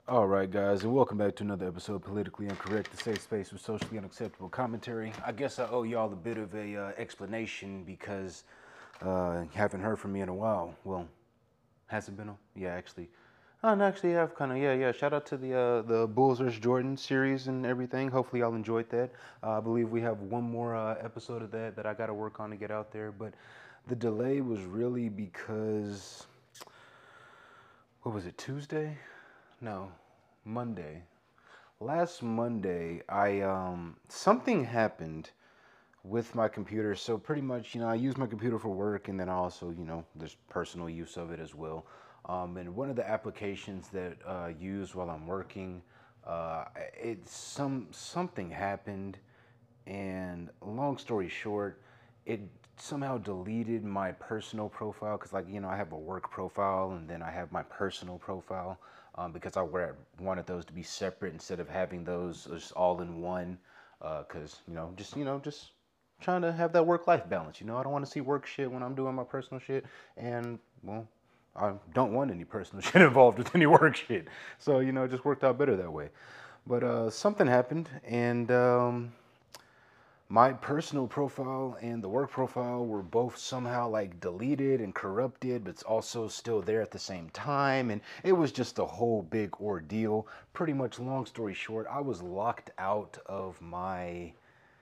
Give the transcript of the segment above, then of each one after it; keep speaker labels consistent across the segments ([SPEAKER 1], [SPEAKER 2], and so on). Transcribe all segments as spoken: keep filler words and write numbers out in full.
[SPEAKER 1] All right, guys, and welcome back to another episode of Politically Incorrect, the safe space with socially unacceptable commentary. I guess I owe y'all a bit of a uh, explanation because uh, you haven't heard from me in a while. Well, has it been? A, yeah, actually, oh, no, actually, I've kind of yeah, yeah. Shout out to the uh, the Bulls versus Jordan series and everything. Hopefully, y'all enjoyed that. Uh, I believe we have one more uh, episode of that that I got to work on to get out there, but the delay was really because what was it? Tuesday? No, Monday. Last Monday, I um something happened with my computer. So pretty much, you know, I use my computer for work, and then I also, you know, there's personal use of it as well. Um, and one of the applications that uh, I use while I'm working, uh, it some something happened, and long story short, it somehow deleted my personal profile because, like, you know, I have a work profile and then I have my personal profile um, because I wa- wanted those to be separate instead of having those just all in one. Because, you know, just, you know, just trying to have that work life balance. You know, I don't want to see work shit when I'm doing my personal shit. And, well, I don't want any personal shit involved with any work shit. So, you know, it just worked out better that way. But uh, something happened, and um, my personal profile and the work profile were both somehow like deleted and corrupted, but it's also still there at the same time. And it was just a whole big ordeal. Pretty much, long story short, I was locked out of my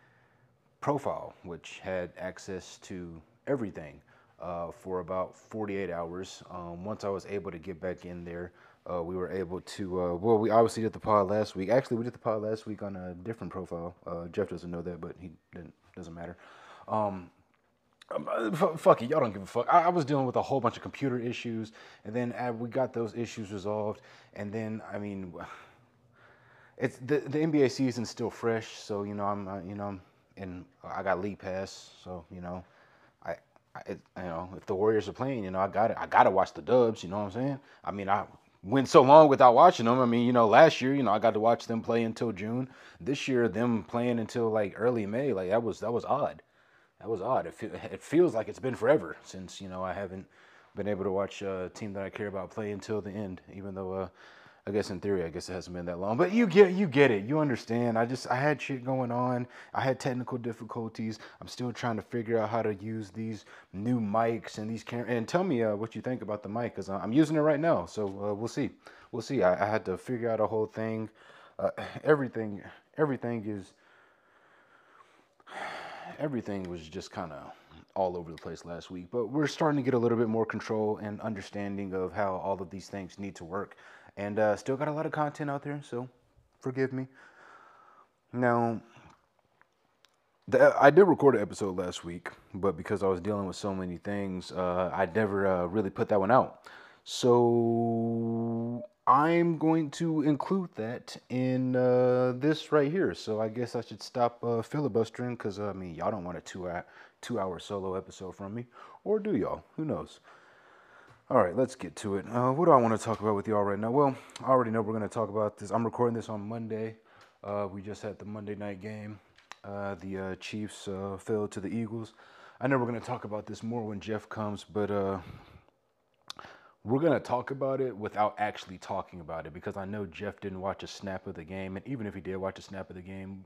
[SPEAKER 1] profile, which had access to everything uh, for about forty-eight hours. Um, once I was able to get back in there, uh, we were able to. Uh, well, we obviously did the pod last week. Actually, we did the pod last week on a different profile. Uh, Jeff doesn't know that, but he didn't, doesn't matter. Um, um, uh, fuck it, y'all don't give a fuck. I, I was dealing with a whole bunch of computer issues, and then uh, we got those issues resolved. And then, I mean, it's the the N B A season's still fresh, so you know I'm uh, you know I'm and I got league pass, so you know I, I it, you know if the Warriors are playing, you know I got it. I gotta watch the Dubs. You know what I'm saying? I mean I went so long without watching them. I mean you know last year you know I got to watch them play until June. This year them playing until like early May. Like that was that was odd. That was odd. It, fe- it feels like it's been forever since you know I haven't been able to watch a team that I care about play until the end. Even though, uh, I guess in theory, I guess it hasn't been that long. But you get you get it. You understand. I just I had shit going on. I had technical difficulties. I'm still trying to figure out how to use these new mics and these cameras. And tell me uh, what you think about the mic, because I'm using it right now. So uh, we'll see. We'll see. I, I had to figure out a whole thing. Uh, everything everything is everything was just kind of all over the place last week, but we're starting to get a little bit more control and understanding of how all of these things need to work. And uh, still got a lot of content out there, so forgive me. Now, the, I did record an episode last week, but because I was dealing with so many things, uh, I never uh, really put that one out. So I'm going to include that in uh, this right here. So I guess I should stop uh, filibustering because I mean y'all don't want a two hour two hour solo episode from me, or do y'all? Who knows? All right, let's get to it. Uh, what do I want to talk about with y'all right now? Well, I already know we're going to talk about this. I'm recording this on Monday. Uh, we just had the Monday night game. Uh, the uh, Chiefs uh, fell to the Eagles. I know we're going to talk about this more when Jeff comes, but uh, we're going to talk about it without actually talking about it because I know Jeff didn't watch a snap of the game. And even if he did watch a snap of the game,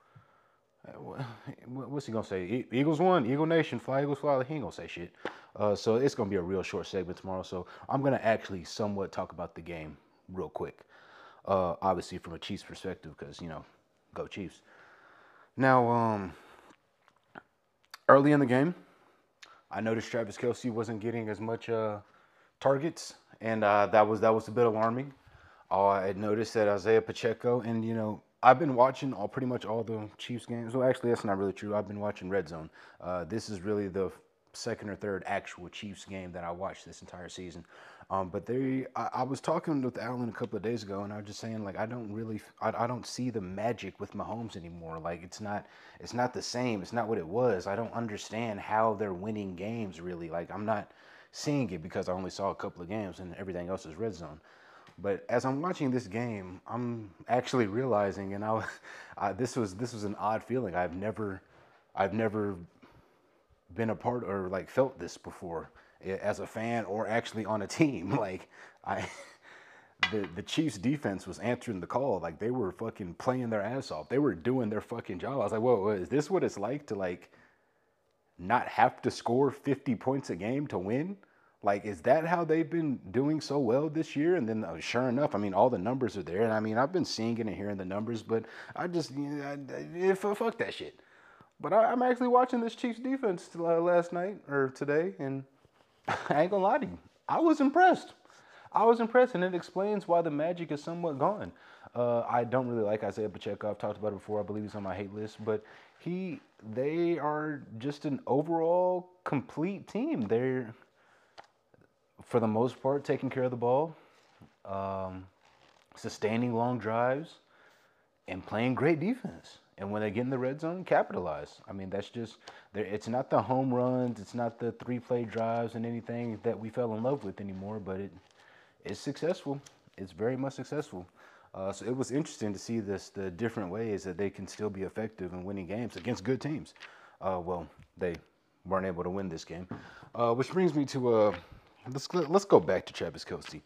[SPEAKER 1] what's he gonna say? E- Eagles won. Eagle Nation, fly Eagles fly. He ain't gonna say shit. Uh, so it's gonna be a real short segment tomorrow. So I'm gonna actually somewhat talk about the game real quick. Uh, obviously from a Chiefs perspective, because you know, go Chiefs. Now, um, early in the game, I noticed Travis Kelsey wasn't getting as much uh, targets, and uh, that was that was a bit alarming. Uh, I had noticed that Isaiah Pacheco, and you know, I've been watching all pretty much all the Chiefs games. Well, actually, that's not really true. I've been watching Red Zone. Uh, this is really the second or third actual Chiefs game that I watched this entire season. Um, but they, I, I was talking with Alan a couple of days ago, and I was just saying like I don't really, I, I don't see the magic with Mahomes anymore. Like it's not, it's not the same. It's not what it was. I don't understand how they're winning games really. Like I'm not seeing it because I only saw a couple of games, and everything else is Red Zone. But as I'm watching this game, I'm actually realizing, and I, I this was this was an odd feeling. I've never, I've never been a part or like felt this before as a fan or actually on a team. Like I, the the Chiefs defense was answering the call. Like they were fucking playing their ass off. They were doing their fucking job. I was like, whoa, is this what it's like to like not have to score fifty points a game to win? Like, is that how they've been doing so well this year? And then, uh, sure enough, I mean, all the numbers are there. And I mean, I've been seeing it and hearing the numbers, but I just, you know, I, I, fuck that shit. But I, I'm actually watching this Chiefs defense uh, last night or today, and I ain't gonna lie to you, I was impressed. I was impressed, and it explains why the magic is somewhat gone. Uh, I don't really like Isaiah Pacheco. I've talked about it before. I believe he's on my hate list, but he, they are just an overall complete team. They're, for the most part, taking care of the ball, um, sustaining long drives, and playing great defense. And when they get in the red zone, capitalize. I mean, that's just, it's not the home runs, it's not the three-play drives and anything that we fell in love with anymore, but it, it's successful. It's very much successful. Uh, so it was interesting to see this, the different ways that they can still be effective in winning games against good teams. Uh, well, they weren't able to win this game. Uh, which brings me to, uh, let's, let's go back to Travis Kelce.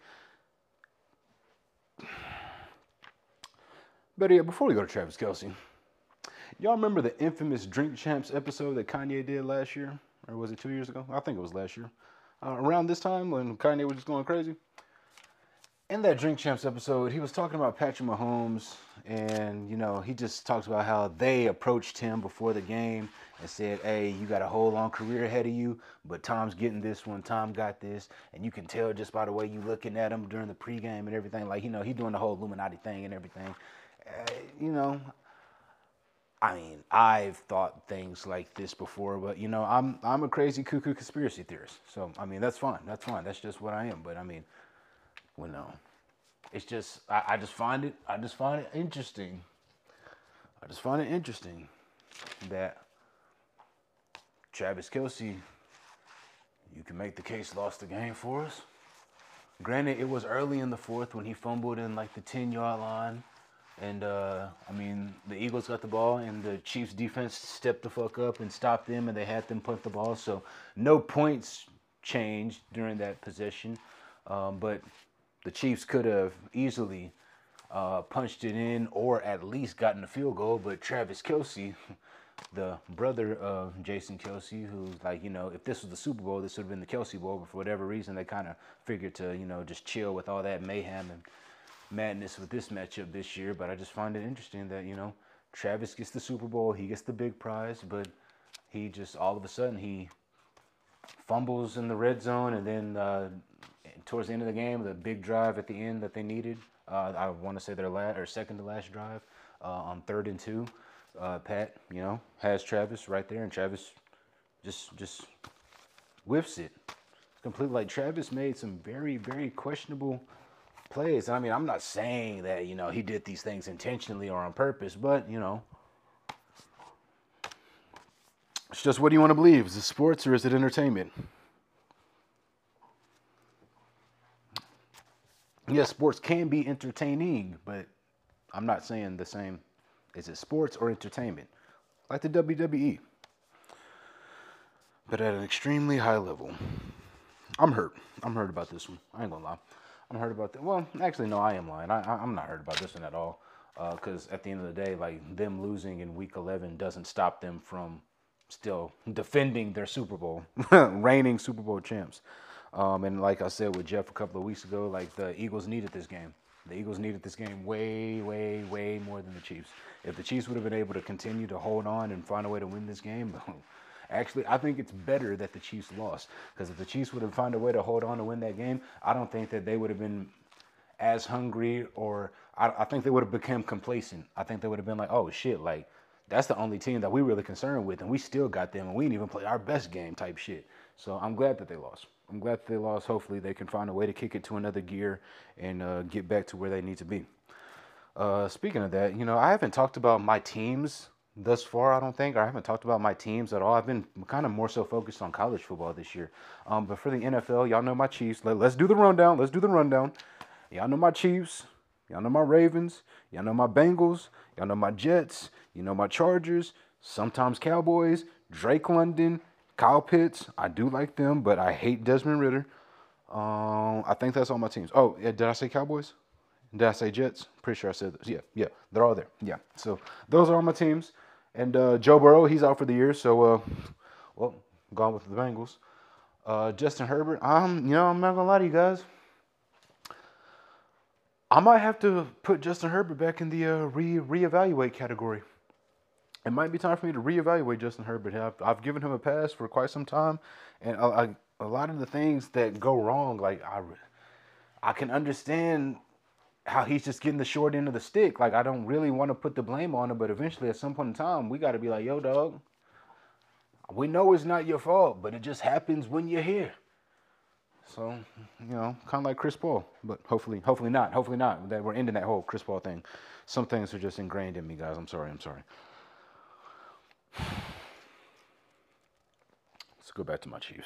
[SPEAKER 1] Better yet, before we go to Travis Kelce, y'all remember the infamous Drink Champs episode that Kanye did last year? Or was it two years ago? I think it was last year. Uh, around this time when Kanye was just going crazy. In that Drink Champs episode, he was talking about Patrick Mahomes, and, you know, he just talks about how they approached him before the game and said, hey, you got a whole long career ahead of you, but Tom's getting this one, Tom got this, and you can tell just by the way you looking at him during the pregame and everything. Like, you know, he doing the whole Illuminati thing and everything. Uh, you know, I mean, I've thought things like this before, but, you know, I'm I'm a crazy cuckoo conspiracy theorist. So, I mean, that's fine. That's fine. That's just what I am. But, I mean, well, no. It's just, I, I just find it, I just find it interesting. I just find it interesting that Travis Kelce, you can make the case, lost the game for us. Granted, it was early in the fourth when he fumbled in like the ten-yard line. And, uh, I mean, the Eagles got the ball, and the Chiefs defense stepped the fuck up and stopped them, and they had them punt the ball. So no points changed during that possession. Um, but the Chiefs could have easily uh, punched it in or at least gotten a field goal. But Travis Kelce, the brother of Jason Kelce, who's like, you know, if this was the Super Bowl, this would have been the Kelce Bowl. But for whatever reason, they kind of figured to, you know, just chill with all that mayhem and madness with this matchup this year. But I just find it interesting that, you know, Travis gets the Super Bowl. He gets the big prize. But he just, all of a sudden, he fumbles in the red zone, and then uh, towards the end of the game, the big drive at the end that they needed, uh, I want to say their last or second to last drive uh, on third and two, uh, Pat, you know, has Travis right there, and Travis just just whiffs it. Completely, like, Travis made some very, very questionable plays. I mean, I'm not saying that, you know, he did these things intentionally or on purpose, but, you know, it's just, what do you want to believe? Is it sports or is it entertainment? Yes, sports can be entertaining, but I'm not saying the same. Is it sports or entertainment? Like the W W E. But at an extremely high level. I'm hurt. I'm hurt about this one. I ain't gonna lie. I'm hurt about that. Well, actually, no, I am lying. I, I, I'm not hurt about this one at all. Because uh, at the end of the day, like, them losing in week eleven doesn't stop them from still defending their Super Bowl, reigning Super Bowl champs. Um, and like I said with Jeff a couple of weeks ago, like, the Eagles needed this game. The Eagles needed this game way, way, way more than the Chiefs. If the Chiefs would have been able to continue to hold on and find a way to win this game, actually, I think it's better that the Chiefs lost. Because if the Chiefs would have found a way to hold on to win that game, I don't think that they would have been as hungry, or I, I think they would have become complacent. I think they would have been like, oh, shit, like, that's the only team that we really concerned with, and we still got them, and we didn't even play our best game type shit. So I'm glad that they lost. I'm glad that they lost. Hopefully they can find a way to kick it to another gear and uh, get back to where they need to be. Uh, speaking of that, you know, I haven't talked about my teams thus far, I don't think. I haven't talked about my teams at all. I've been kind of more so focused on college football this year. Um, but for the N F L, y'all know my Chiefs. Let, let's do the rundown. Let's do the rundown. Y'all know my Chiefs. Y'all know my Ravens. Y'all know my Bengals. Y'all know my Jets. You know my Chargers. Sometimes Cowboys. Drake London. Kyle Pitts. I do like them, but I hate Desmond Ridder. Um, I think that's all my teams. Oh, yeah, did I say Cowboys? Did I say Jets? Pretty sure I said this. Yeah, yeah, they're all there. Yeah, so those are all my teams. And uh, Joe Burrow, he's out for the year, so uh, well, gone with the Bengals. Uh, Justin Herbert, I'm, you know, I'm not gonna lie to you guys. I might have to put Justin Herbert back in the uh, re reevaluate category. It might be time for me to reevaluate Justin Herbert. I've, I've given him a pass for quite some time, and I, I, a lot of the things that go wrong, like I, I can understand how he's just getting the short end of the stick. Like, I don't really want to put the blame on him, but eventually at some point in time, we got to be like, yo, dog, we know it's not your fault, but it just happens when you're here. So, you know, kind of like Chris Paul, but hopefully, hopefully not. Hopefully not. That we're ending that whole Chris Paul thing. Some things are just ingrained in me, guys. I'm sorry. I'm sorry. Let's go back to my Chiefs.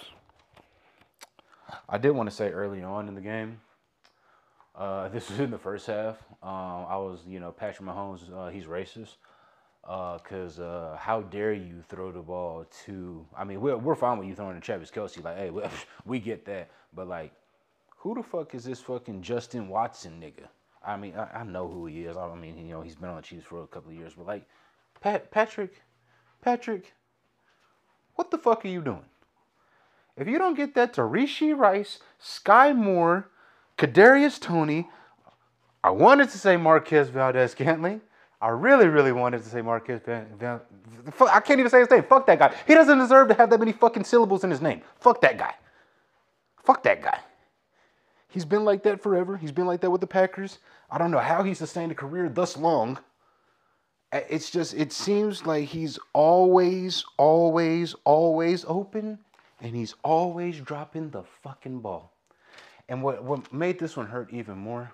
[SPEAKER 1] I did want to say early on in the game, uh, this was in the first half. Um, I was, you know, Patrick Mahomes, uh, he's racist. Because uh, uh, how dare you throw the ball to, I mean, we're, we're fine with you throwing to Travis Kelce. Like, hey, we, we get that. But, like, who the fuck is this fucking Justin Watson nigga? I mean, I, I know who he is. I mean, you know, he's been on the Chiefs for a couple of years. But, like, Pat, Patrick, Patrick, what the fuck are you doing? If you don't get that to Rishi Rice, Sky Moore, Kadarius Toney, I wanted to say Marquez Valdez-Scantling. I really, really wanted to say Marquez Valdez. I can't even say his name. Fuck that guy. He doesn't deserve to have that many fucking syllables in his name. Fuck that guy. Fuck that guy. He's been like that forever. He's been like that with the Packers. I don't know how he sustained a career thus long. It's just, it seems like he's always, always, always open, and he's always dropping the fucking ball. And what, what made this one hurt even more,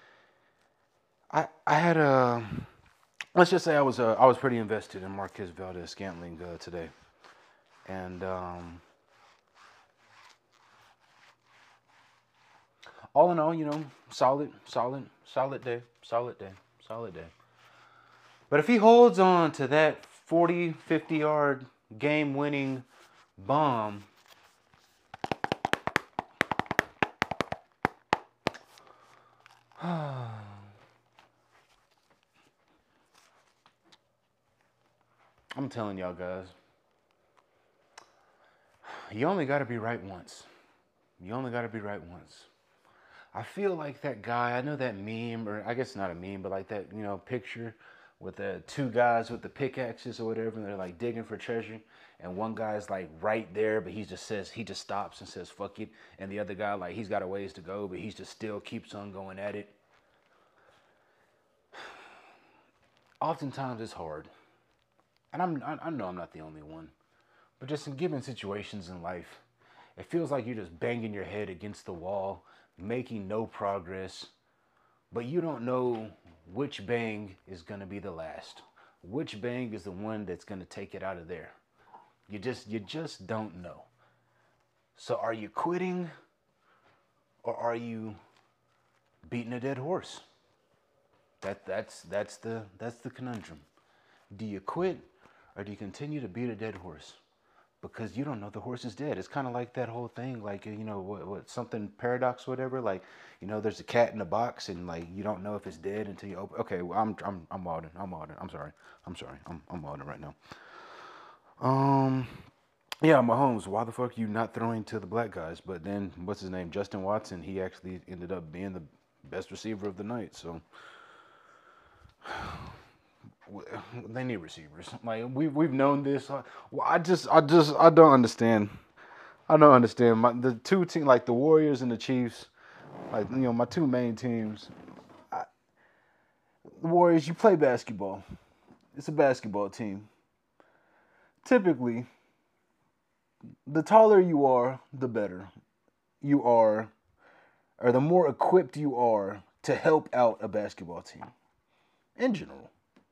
[SPEAKER 1] I I had a, let's just say I was uh, I was pretty invested in Marquez Valdez-Scantling uh, today, and um, all in all, you know, solid, solid, solid day, solid day, solid day. But if he holds on to that forty, fifty yard game-winning bomb, I'm telling y'all guys, you only got to be right once. You only got to be right once. I feel like that guy, I know that meme, or I guess not a meme, but like that, you know, picture with the two guys with the pickaxes or whatever, and they're like digging for treasure, and one guy's like right there, but he just says, he just stops and says, fuck it, and the other guy, like, he's got a ways to go, but he just still keeps on going at it. Oftentimes it's hard. And I'm, I know I'm not the only one, but just in given situations in life, it feels like you're just banging your head against the wall, making no progress, but you don't know which bang is going to be the last. Which bang is the one that's going to take it out of there? You just, you just don't know. So are you quitting, or are you beating a dead horse? That, that's, that's the, that's the conundrum. Do you quit, or do you continue to beat a dead horse? Because you don't know the horse is dead. It's kind of like that whole thing, like, you know, what, what something paradox, whatever. Like, you know, there's a cat in a box, and like you don't know if it's dead until you open. Okay, well, I'm I'm I'm wilding. I'm wilding. I'm sorry. I'm sorry. I'm I'm wilding right now. Um, yeah, Mahomes. Why the fuck are you not throwing to the black guys? But then, what's his name? Justin Watson. He actually ended up being the best receiver of the night. So. They need receivers. Like we we've known this. Well, I just I just I don't understand. I don't understand. My, the two teams, like the Warriors and the Chiefs, like, you know, my two main teams. I, the Warriors, you play basketball. It's a basketball team. Typically, the taller you are, the better you are, or the more equipped you are to help out a basketball team. In general.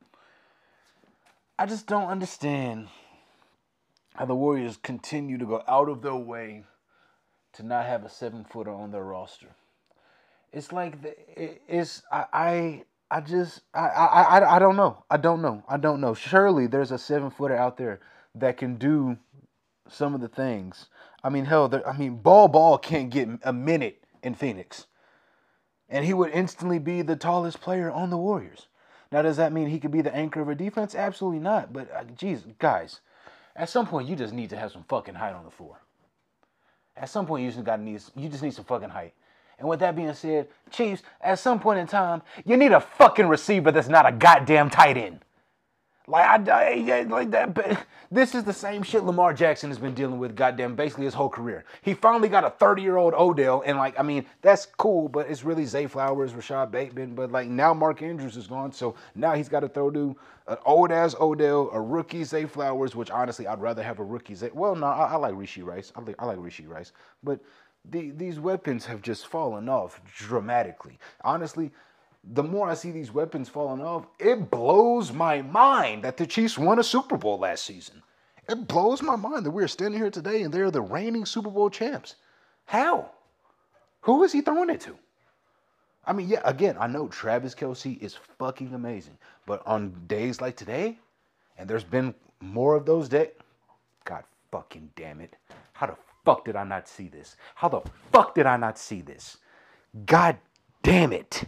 [SPEAKER 1] I just don't understand how the Warriors continue to go out of their way to not have a seven-footer on their roster. It's like, the, it, it's, I, I, I just, I, I, I, I don't know. I don't know. I don't know. Surely there's a seven-footer out there that can do some of the things. I mean, hell, I mean, Ball Ball can't get a minute in Phoenix. and he would instantly be the tallest player on the Warriors. Now, does that mean he could be the anchor of a defense? Absolutely not. But, uh, geez, guys, at some point, you just need to have some fucking height on the floor. At some point, you just got need you just need some fucking height. And with that being said, Chiefs, at some point in time, you need a fucking receiver that's not a goddamn tight end. Like I, I like that. But this is the same shit Lamar Jackson has been dealing with, goddamn, basically his whole career. He finally got a thirty-year-old Odell, and like, I mean, that's cool, but it's really Zay Flowers, Rashad Bateman. But like now, Mark Andrews is gone, so now he's got to throw to an old ass Odell, a rookie Zay Flowers, which honestly I'd rather have a rookie Zay. Well, no, I, I like Rishi Rice. I like I like Rishi Rice, but the, these weapons have just fallen off dramatically. Honestly. The more I see these weapons falling off, it blows my mind that the Chiefs won a Super Bowl last season. It blows my mind that we're standing here today and they're the reigning Super Bowl champs. How? Who is he throwing it to? I mean, yeah, again, I know Travis Kelce is fucking amazing. But on days like today, and there's been more of those days, God fucking damn it. How the fuck did I not see this? How the fuck did I not see this? God damn it.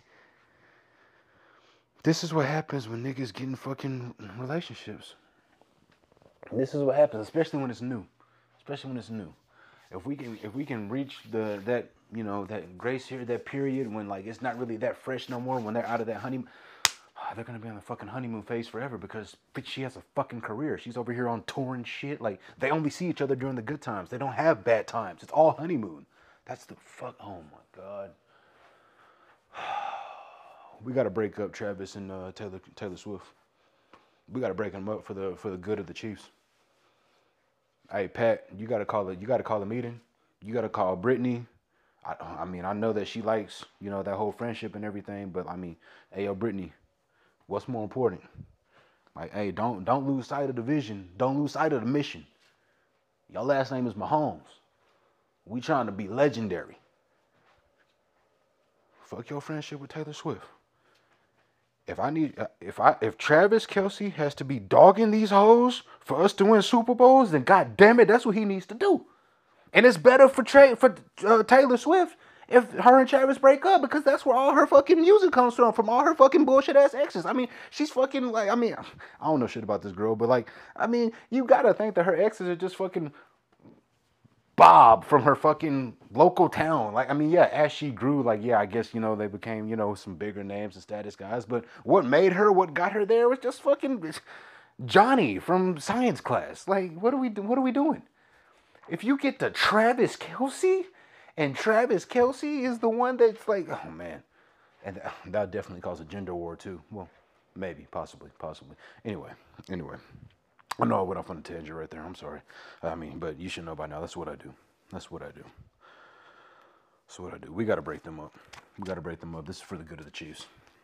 [SPEAKER 1] This is what happens when niggas get in fucking relationships. This is what happens, especially when it's new. Especially when it's new. If we can, if we can reach the that you know that grace here, that period when like it's not really that fresh no more. When they're out of that honeymoon, they're gonna be on the fucking honeymoon phase forever because she has a fucking career. She's over here on tour and shit. Like they only see each other during the good times. They don't have bad times. It's all honeymoon. That's the fuck. Oh my god. We got to break up Travis and uh, Taylor Taylor Swift. We got to break them up for the for the good of the Chiefs. Hey Pat, you got to call it. You got to call a meeting. You got to call Brittany. I I mean I know that she likes you know that whole friendship and everything, but I mean, hey yo Brittany, what's more important? Like hey don't don't lose sight of the vision. Don't lose sight of the mission. Your last name is Mahomes. We trying to be legendary. Fuck your friendship with Taylor Swift. If I need, if I, if Travis Kelce has to be dogging these hoes for us to win Super Bowls, then God damn it, that's what he needs to do. And it's better for Tra- for uh, Taylor Swift if her and Travis break up because that's where all her fucking music comes from, from all her fucking bullshit ass exes. I mean, she's fucking like, I mean, I don't know shit about this girl, but like, I mean, you gotta think that her exes are just fucking Bob from her fucking local town. Like, I mean, yeah, as she grew, like, yeah, I guess, you know, they became, you know, some bigger names and status guys. But what made her, what got her there was just fucking Johnny from science class. Like, what are we, what are we doing? If you get to Travis Kelce, and Travis Kelce is the one that's like, oh, man. And that definitely cause a gender war, too. Well, maybe, possibly, possibly. Anyway, anyway. I know I went off on a tangent right there. I'm sorry. I mean, but you should know by now. That's what I do. That's what I do. That's what I do. We got to break them up. We got to break them up. This is for the good of the Chiefs.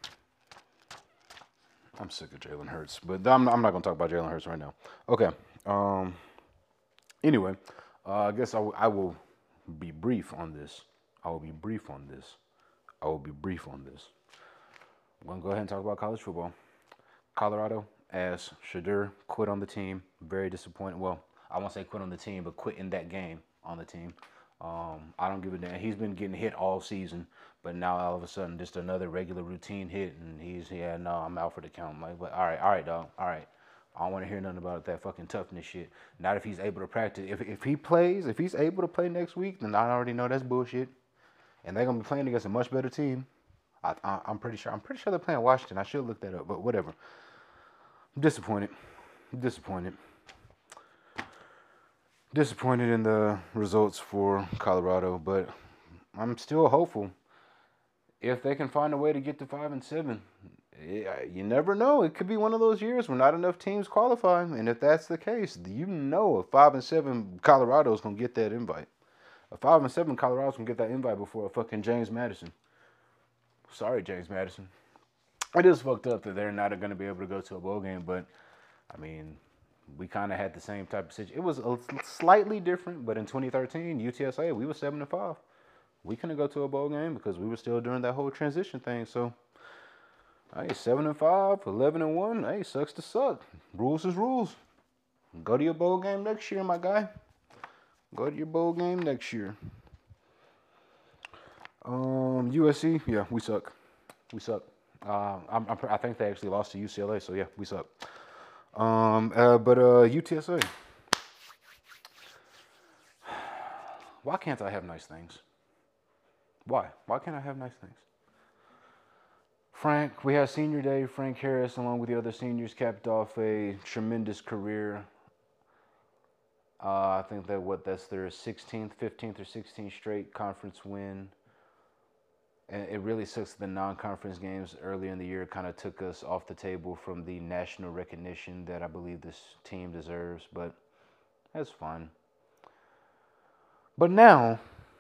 [SPEAKER 1] I'm sick of Jalen Hurts, but I'm, I'm not going to talk about Jalen Hurts right now. Okay. Um. Anyway, uh, I guess I, w- I will be brief on this. I will be brief on this. I will be brief on this. I'm going to go ahead and talk about college football. Colorado, as Shedeur quit on the team. Very disappointed. Well, I won't say quit on the team, but quit in that game on the team. Um, I don't give a damn. He's been getting hit all season, but now all of a sudden, just another regular routine hit, and he's, yeah, no, I'm out for the count. I'm like, but all right, all right, dog, all right. I don't want to hear nothing about that fucking toughness shit. Not if he's able to practice. If if he plays, if he's able to play next week, then I already know that's bullshit. And they're gonna be playing against a much better team. I, I, I'm pretty sure. I'm pretty sure they're playing Washington. I should look that up, but whatever. I'm disappointed. I'm disappointed. Disappointed in the results for Colorado, but I'm still hopeful. If they can find a way to get to five and seven, you never know. It could be one of those years where not enough teams qualify, and if that's the case, you know, a five and seven Colorado is gonna get that invite. A five and seven Colorado's gonna get that invite before a fucking James Madison. Sorry, James Madison. It is fucked up that they're not going to be able to go to a bowl game, but, I mean, we kind of had the same type of situation. It was a slightly different, but in twenty thirteen, U T S A, we were seven and five. We couldn't go to a bowl game because we were still doing that whole transition thing, so, hey, seven and five, eleven and one, hey, sucks to suck. Rules is rules. Go to your bowl game next year, my guy. Go to your bowl game next year. Um, U S C, yeah, we suck. We suck. Uh, I'm, I'm, I think they actually lost to U C L A, so yeah, we suck. Um, uh, but uh, U T S A. Why can't I have nice things? Why? Why can't I have nice things? Frank, we had senior day. Frank Harris, along with the other seniors, capped off a tremendous career. Uh, I think that what that's their sixteenth, fifteenth, or sixteenth straight conference win. And it really sucks that the non-conference games earlier in the year kind of took us off the table from the national recognition that I believe this team deserves. But that's fine. But now,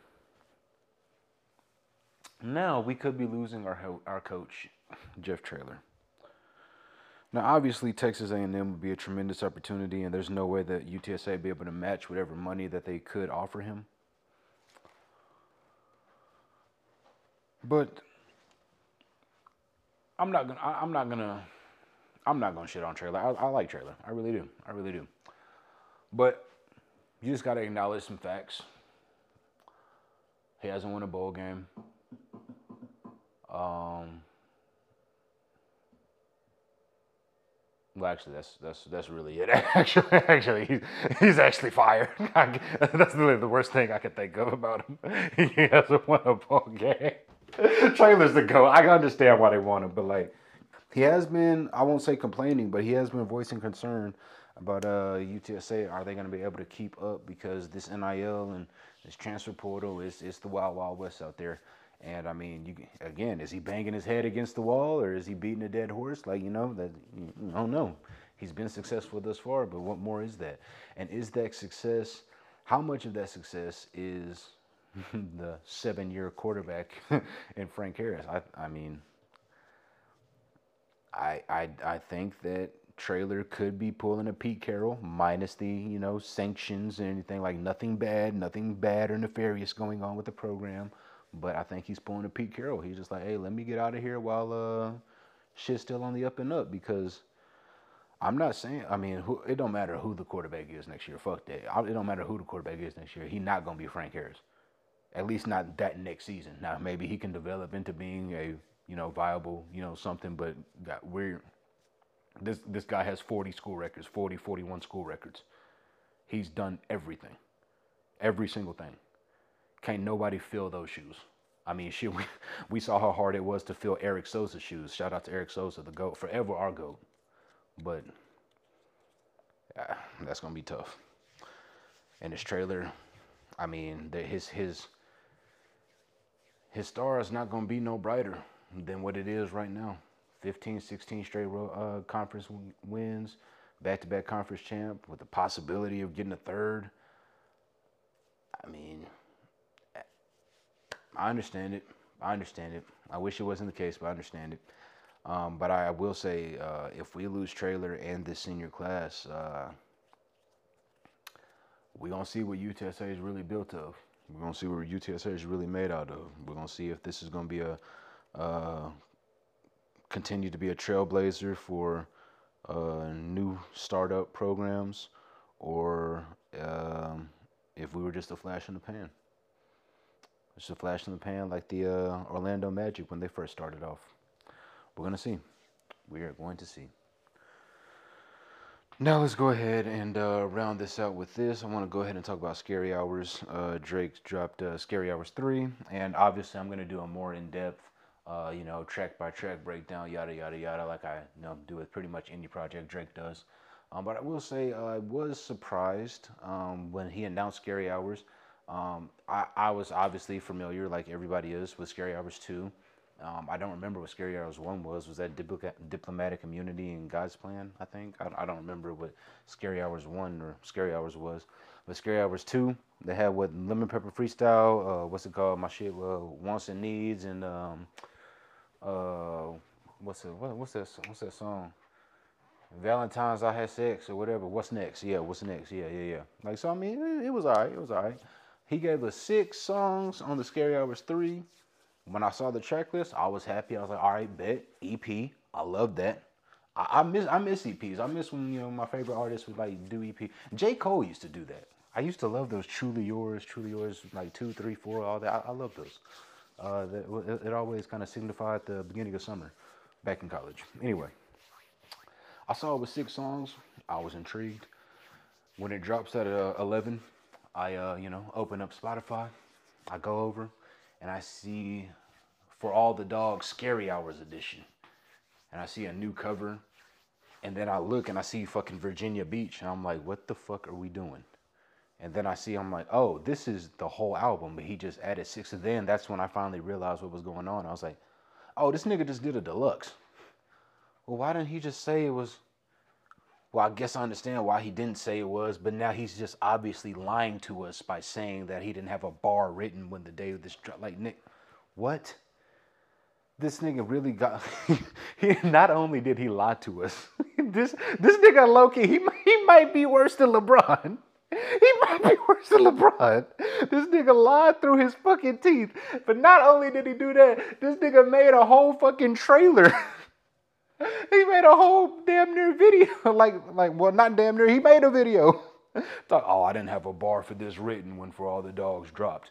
[SPEAKER 1] now we could be losing our our coach, Jeff Traylor. Now, obviously, Texas A and M would be a tremendous opportunity, and there's no way that U T S A would be able to match whatever money that they could offer him. But I'm not gonna. I, I'm not gonna. I'm not gonna shit on Traylor. I, I like Traylor. I really do. I really do. But you just gotta acknowledge some facts. He hasn't won a bowl game. Um. Well, actually, that's that's that's really it. Actually, actually, he's he's actually fired. That's really the worst thing I could think of about him. He hasn't won a ball game. Traylor's the GOAT. I understand why they want him, but like, he has been, I won't say complaining, but he has been voicing concern about uh, U T S A. Are they going to be able to keep up because this N I L and this transfer portal is it's the wild wild west out there. And I mean, you again, is he banging his head against the wall or is he beating a dead horse? Like, you know, that I don't know. He's been successful thus far, but what more is that? And is that success? How much of that success is the seven-year quarterback in Frank Harris? I, I mean, I, I, I think that Traylor could be pulling a Pete Carroll, minus the you know sanctions and anything, like nothing bad, nothing bad or nefarious going on with the program. But I think he's pulling a Pete Carroll. He's just like, hey, let me get out of here while uh, shit's still on the up and up. Because I'm not saying, I mean, who, it don't matter who the quarterback is next year. Fuck that. It don't matter who the quarterback is next year. He's not going to be Frank Harris. At least not that next season. Now, maybe he can develop into being a, you know, viable, you know, something. But got weird. This, this guy has forty school records, forty, forty-one school records. He's done everything. Every single thing. Can't nobody fill those shoes. I mean, shit, we, we saw how hard it was to fill Eric Sosa's shoes. Shout out to Eric Sosa, the GOAT, forever our GOAT. But uh, that's going to be tough. And his Traylor, I mean, the, his his his star is not going to be no brighter than what it is right now. fifteen, sixteen straight uh, conference wins, back-to-back conference champ with the possibility of getting a third. I mean, I understand it. I understand it. I wish it wasn't the case, but I understand it. Um, but I will say, uh, if we lose Traylor and this senior class, uh, we're going to see what U T S A is really built of. We're going to see what U T S A is really made out of. We're going to see if this is going to be a, uh, continue to be a trailblazer for uh, new startup programs, or um, if we were just a flash in the pan. Just a flash in the pan like the uh, Orlando Magic when they first started off. We're going to see. We are going to see. Now let's go ahead and uh, round this out with this. I want to go ahead and talk about Scary Hours. Uh, Drake dropped uh, Scary Hours three, and obviously I'm going to do a more in-depth, uh, you know, track-by-track breakdown, yada, yada, yada, like I you know, do with pretty much any project Drake does. Um, but I will say uh, I was surprised um, when he announced Scary Hours. Um, I, I was obviously familiar, like everybody is, with Scary Hours two. Um, I don't remember what Scary Hours one was. Was that Dipl- Diplomatic Immunity and God's Plan, I think? I, I don't remember what Scary Hours one or Scary Hours was. But Scary Hours two, they had what, Lemon Pepper Freestyle, uh, what's it called? My shit, uh, Wants and Needs, and um, uh, what's it, what, what's that, what's that song? Valentine's I Had Sex or whatever. What's next? Yeah, what's next? Yeah, yeah, yeah. Like, so I mean, it, it was all right. It was all right. He gave us six songs on the Scary Hours three. When I saw the track list, I was happy. I was like, all right, bet, E P. I love that. I, I miss I miss E Ps. I miss when, you know, my favorite artists would like do E P. J. Cole used to do that. I used to love those Truly Yours, Truly Yours, like two, three, four, all that. I, I love those. Uh, that, it, it always kind of signified the beginning of summer back in college. Anyway, I saw it was six songs. I was intrigued. When it drops at uh, eleven, I, uh, you know, open up Spotify. I go over and I see For All the Dogs Scary Hours edition. And I see a new cover. And then I look and I see fucking Virginia Beach. And I'm like, what the fuck are we doing? And then I see, I'm like, oh, this is the whole album. But he just added six. And then that's when I finally realized what was going on. I was like, oh, this nigga just did a deluxe. Well, why didn't he just say it was? Well, I guess I understand why he didn't say it was, but now he's just obviously lying to us by saying that he didn't have a bar written when the day of this drop. Like, Nick, what? This nigga really got. He not only did he lie to us, this this nigga Loki, he he might be worse than LeBron. He might be worse than LeBron. This nigga lied through his fucking teeth. But not only did he do that, this nigga made a whole fucking trailer. He made a whole damn near video. Like, like, well, not damn near. He made a video. Thought, oh, I didn't have a bar for this written when For All the Dogs dropped.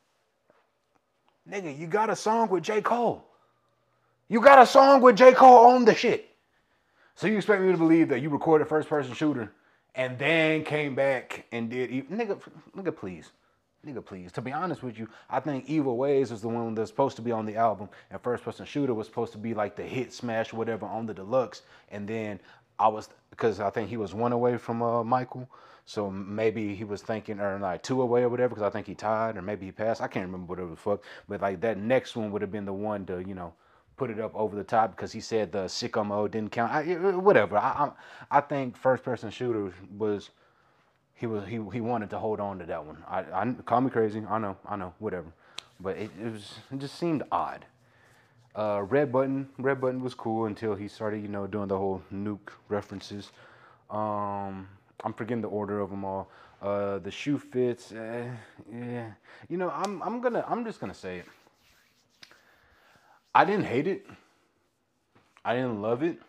[SPEAKER 1] Nigga, you got a song with J. Cole. You got a song with J. Cole on the shit. So you expect me to believe that you recorded First Person Shooter and then came back and did... Nigga, nigga, please. Nigga, please. To be honest with you, I think Evil Ways was the one that's supposed to be on the album, and First Person Shooter was supposed to be like the hit smash, whatever, on the deluxe. And then I was, because I think he was one away from uh, Michael, so maybe he was thinking, or like two away or whatever, because I think he tied, or maybe he passed. I can't remember whatever the fuck. But like that next one would have been the one to, you know, put it up over the top because he said the sicko mode didn't count. I, whatever. I, I I think First Person Shooter was. He was he he wanted to hold on to that one. I, I call me crazy. I know I know whatever, but it, it was it just seemed odd. Uh, Red Button Red Button was cool until he started you know doing the whole nuke references. Um, I'm forgetting the order of them all. Uh, the shoe fits. Eh, yeah, you know I'm I'm gonna I'm just gonna say it. I didn't hate it. I didn't love it.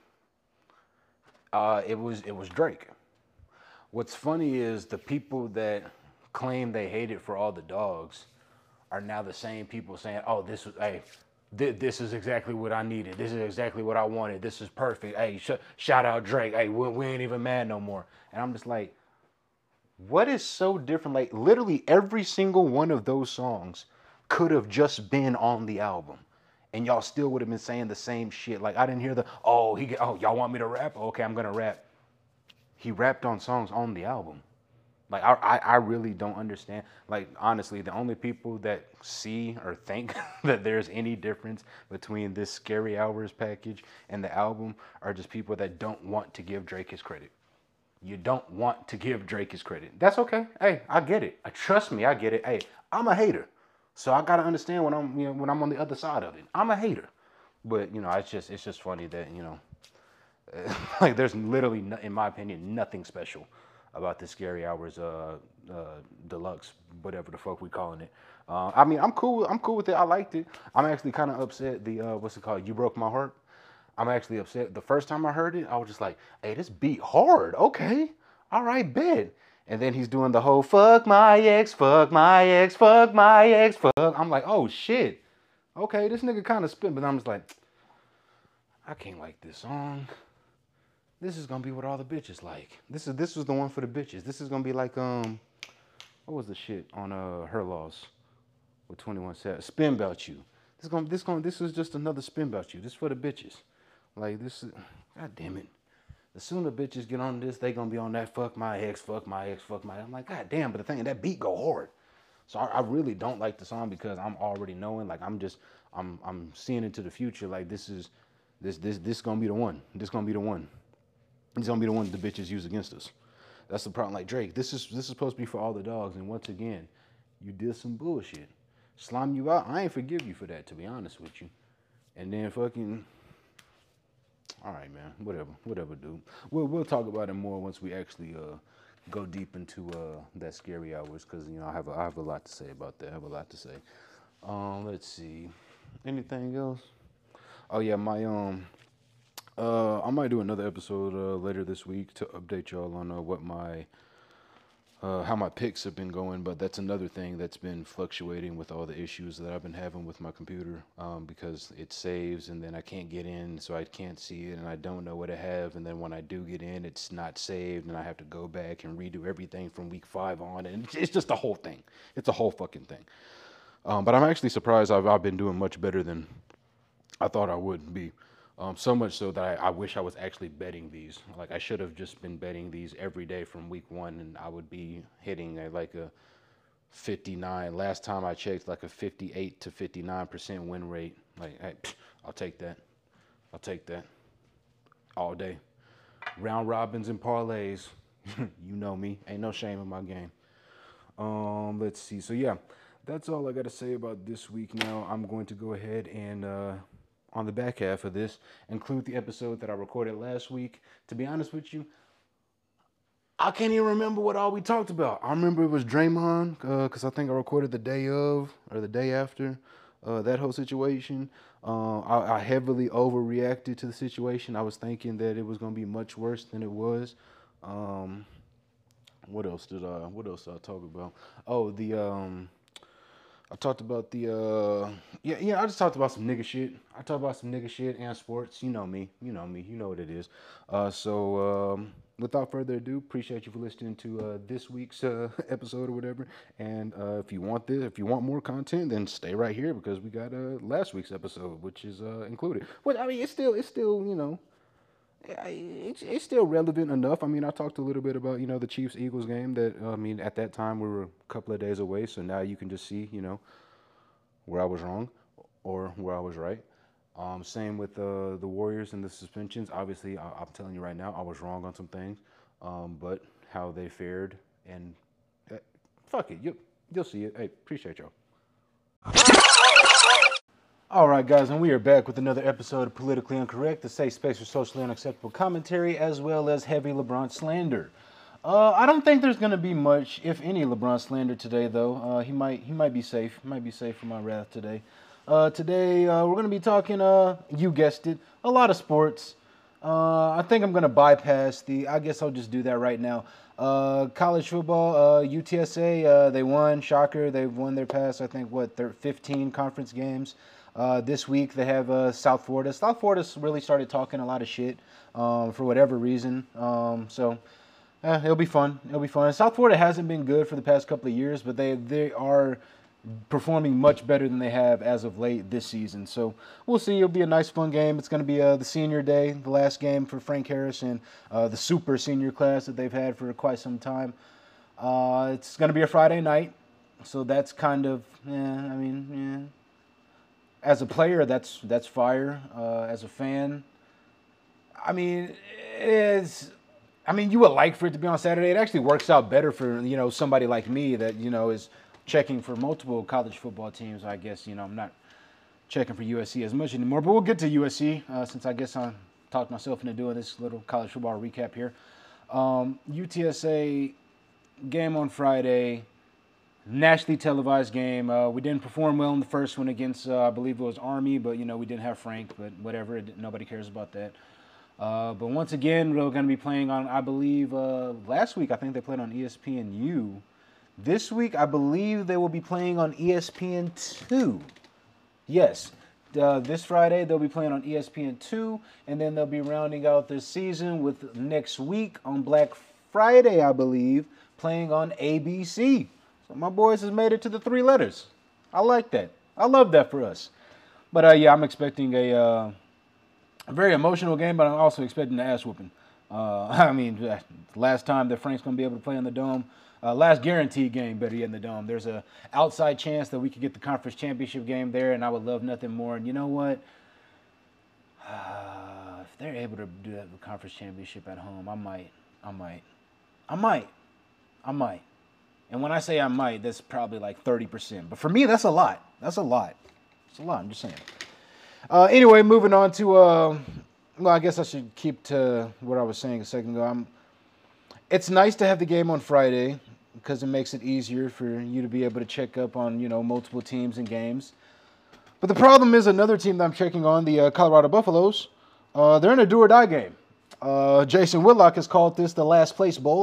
[SPEAKER 1] Uh, it was it was Drake. What's funny is the people that claim they hate it For All the Dogs are now the same people saying, oh, this was, hey, th- this is exactly what I needed. This is exactly what I wanted. This is perfect. Hey, sh- shout out Drake. Hey, we, we ain't even mad no more. And I'm just like, what is so different? Like, literally every single one of those songs could have just been on the album. And y'all still would have been saying the same shit. Like, I didn't hear the, oh, he, oh, y'all want me to rap? Okay, I'm going to rap. He rapped on songs on the album. Like, I, I, I really don't understand. Like, honestly, the only people that see or think that there's any difference between this Scary Hours package and the album are just people that don't want to give Drake his credit. You don't want to give Drake his credit. That's okay. Hey, I get it. Trust me, I get it. Hey, I'm a hater. So I gotta understand when I'm, you know, when I'm on the other side of it. I'm a hater. But, you know, it's just, it's just funny that, you know, like there's literally, no, in my opinion, nothing special about the Scary Hours uh, uh, deluxe, whatever the fuck we calling it. Uh, I mean, I'm cool. I'm cool with it. I liked it. I'm actually kind of upset. The uh, what's it called? You Broke My Heart. I'm actually upset. The first time I heard it, I was just like, "Hey, this beat hard. Okay, all right, bet." And then he's doing the whole "fuck my ex, fuck my ex, fuck my ex, fuck." I'm like, "Oh shit." Okay, this nigga kind of spit, but I'm just like, I can't like this song. This is gonna be what all the bitches like. This is this was the one for the bitches. This is gonna be like um, what was the shit on uh Her Loss with twenty-one Savage? Spin About You. This gonna this gonna this is just another Spin About You. This for the bitches. Like this is, god damn it. The sooner bitches get on this, they gonna be on that fuck my ex, fuck my ex, fuck my. I'm like, god damn. But the thing, that beat go hard. So I, I really don't like the song because I'm already knowing. Like I'm just I'm I'm seeing into the future. Like this is this this this gonna be the one. This gonna be the one. He's gonna be the one the bitches use against us. That's the problem. Like Drake, this is this is supposed to be For All the Dogs, and once again, you did some bullshit. Slime you out. I ain't forgive you for that, to be honest with you. And then fucking, all right, man. Whatever, whatever, dude. We'll we'll talk about it more once we actually uh go deep into uh that Scary Hours, because you know I have a, I have a lot to say about that. I have a lot to say. Um, let's see. Anything else? Oh yeah, my um. Uh, I might do another episode uh, later this week to update y'all on uh, what my uh, how my picks have been going, but that's another thing that's been fluctuating with all the issues that I've been having with my computer, um, because it saves and then I can't get in, so I can't see it and I don't know what I have, and then when I do get in, it's not saved and I have to go back and redo everything from week five on, and it's just a whole thing. It's a whole fucking thing. Um, but I'm actually surprised I've, I've been doing much better than I thought I would be. Um, so much so that I, I wish I was actually betting these. Like, I should have just been betting these every day from week one, and I would be hitting a, like a fifty-nine. Last time I checked, like a fifty-eight to fifty-nine percent win rate. Like, hey, I'll take that. I'll take that all day. Round robins and parlays. You know me. Ain't no shame in my game. Um, let's see. So yeah, that's all I got to say about this week. Now I'm going to go ahead and uh, on the back half of this, include the episode that I recorded last week. To be honest with you, I can't even remember what all we talked about. I remember it was Draymond, because uh, I think I recorded the day of or the day after uh, that whole situation. Uh, I, I heavily overreacted to the situation. I was thinking that it was going to be much worse than it was. Um, what else did I? What else did I talk about? Oh, the um. I talked about the, uh, yeah, yeah, I just talked about some nigga shit. I talked about some nigga shit and sports. You know me. You know me. You know what it is. Uh, so, um, without further ado, appreciate you for listening to uh, this week's uh, episode or whatever. And uh, if you want this, if you want more content, then stay right here because we got uh, last week's episode, which is uh, included. But, I mean, it's still, it's still, you know, It's, it's still relevant enough. I mean, I talked a little bit about, you know, the Chiefs-Eagles game that, I mean, at that time we were a couple of days away. So now you can just see, you know, where I was wrong or where I was right. Um, same with uh, the Warriors and the suspensions. Obviously, I, I'm telling you right now, I was wrong on some things. Um, but how they fared and uh, fuck it. You, you'll see it. Hey, appreciate y'all. All right, guys, and we are back with another episode of Politically Incorrect, the safe space for socially unacceptable commentary, as well as heavy LeBron slander. Uh, I don't think there's going to be much, if any, LeBron slander today, though. Uh, he might he might be safe. He might be safe from my wrath today. Uh, today, uh, we're going to be talking, uh, you guessed it, a lot of sports. Uh, I think I'm going to bypass the, I guess I'll just do that right now. Uh, college football, uh, U T S A, uh, they won. Shocker, they've won their past, I think, what, fifteen conference games. Uh, this week they have uh, South Florida. South Florida's really started talking a lot of shit um, for whatever reason. Um, so eh, it'll be fun. It'll be fun. South Florida hasn't been good for the past couple of years, but they they are performing much better than they have as of late this season. So we'll see. It'll be a nice, fun game. It's going to be uh, the senior day, the last game for Frank Harris and uh, the super senior class that they've had for quite some time. Uh, it's going to be a Friday night, so that's kind of, eh, I mean, yeah. As a player, that's that's fire. Uh, as a fan, I mean, it's. I mean, you would like for it to be on Saturday. It actually works out better for, you know, somebody like me that, you know, is checking for multiple college football teams. I guess, you know, I'm not checking for U S C as much anymore. But we'll get to U S C uh, since I guess I talked myself into doing this little college football recap here. Um, U T S A game on Friday. Nationally televised game. Uh, we didn't perform well in the first one against, uh, I believe it was Army, but, you know, we didn't have Frank, but whatever. It, nobody cares about that. Uh, but once again, we're going to be playing on, I believe, uh, last week, I think they played on E S P N U. This week, I believe they will be playing on E S P N two. Yes. Uh, this Friday, they'll be playing on E S P N two, and then they'll be rounding out their season with next week on Black Friday, I believe, playing on A B C. My boys has made it to the three letters. I like that. I love that for us. But, uh, yeah, I'm expecting a, uh, a very emotional game, but I'm also expecting the ass whooping. Uh, I mean, last time that Frank's going to be able to play in the Dome, uh, last guaranteed game better yet in the Dome. There's a outside chance that we could get the conference championship game there, and I would love nothing more. And you know what? Uh, if they're able to do that with the conference championship at home, I might. I might. I might. I might. And when I say I might, that's probably like thirty percent. But for me, that's a lot. That's a lot. It's a lot. I'm just saying. Uh, anyway, moving on to, uh, well, I guess I should keep to what I was saying a second ago. I'm, it's nice to have the game on Friday because it makes it easier for you to be able to check up on, you know, multiple teams and games. But the problem is another team that I'm checking on, the uh, Colorado Buffaloes, uh, they're in a do-or-die game. Uh, Jason Whitlock has called this the last place bowl.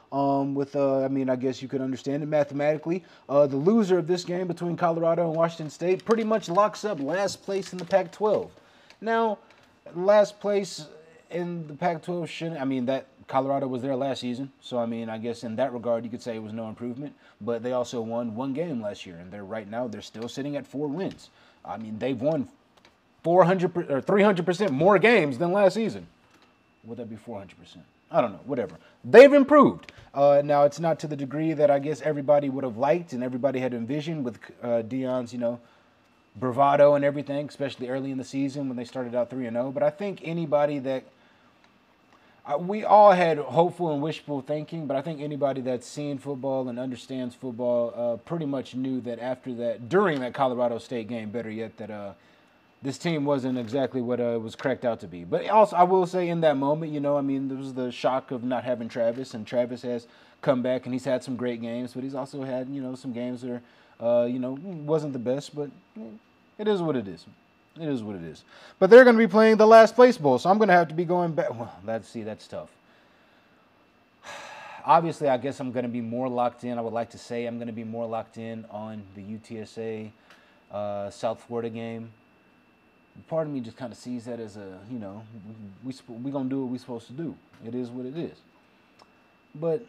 [SPEAKER 1] Um, with, uh, I mean, I guess you could understand it mathematically. Uh, the loser of this game between Colorado and Washington State pretty much locks up last place in the Pac twelve. Now, last place in the Pac twelve shouldn't, I mean, that Colorado was there last season. So, I mean, I guess in that regard, you could say it was no improvement. But they also won one game last year. And they're right now, they're still sitting at four wins. I mean, they've won four hundred or three hundred percent more games than last season. Would that be four hundred percent? I don't know, whatever. They've improved. Uh, now, it's not to the degree that I guess everybody would have liked and everybody had envisioned with uh, Deion's, you know, bravado and everything, especially early in the season when they started out three and oh. But I think anybody that uh, we all had hopeful and wishful thinking, but I think anybody that's seen football and understands football uh, pretty much knew that after that, during that Colorado State game, better yet, that uh, this team wasn't exactly what uh, it was cracked out to be. But also, I will say in that moment, you know, I mean, there was the shock of not having Travis, and Travis has come back, and he's had some great games, but he's also had, you know, some games that are, uh, you know, wasn't the best, but it is what it is. It is what it is. But they're going to be playing the last place bowl, so I'm going to have to be going back. Well, let's see, that's tough. Obviously, I guess I'm going to be more locked in. I would like to say I'm going to be more locked in on the U T S A uh, South Florida game. Part of me just kind of sees that as a, you know, we we we gonna do what we're supposed to do. It is what it is. But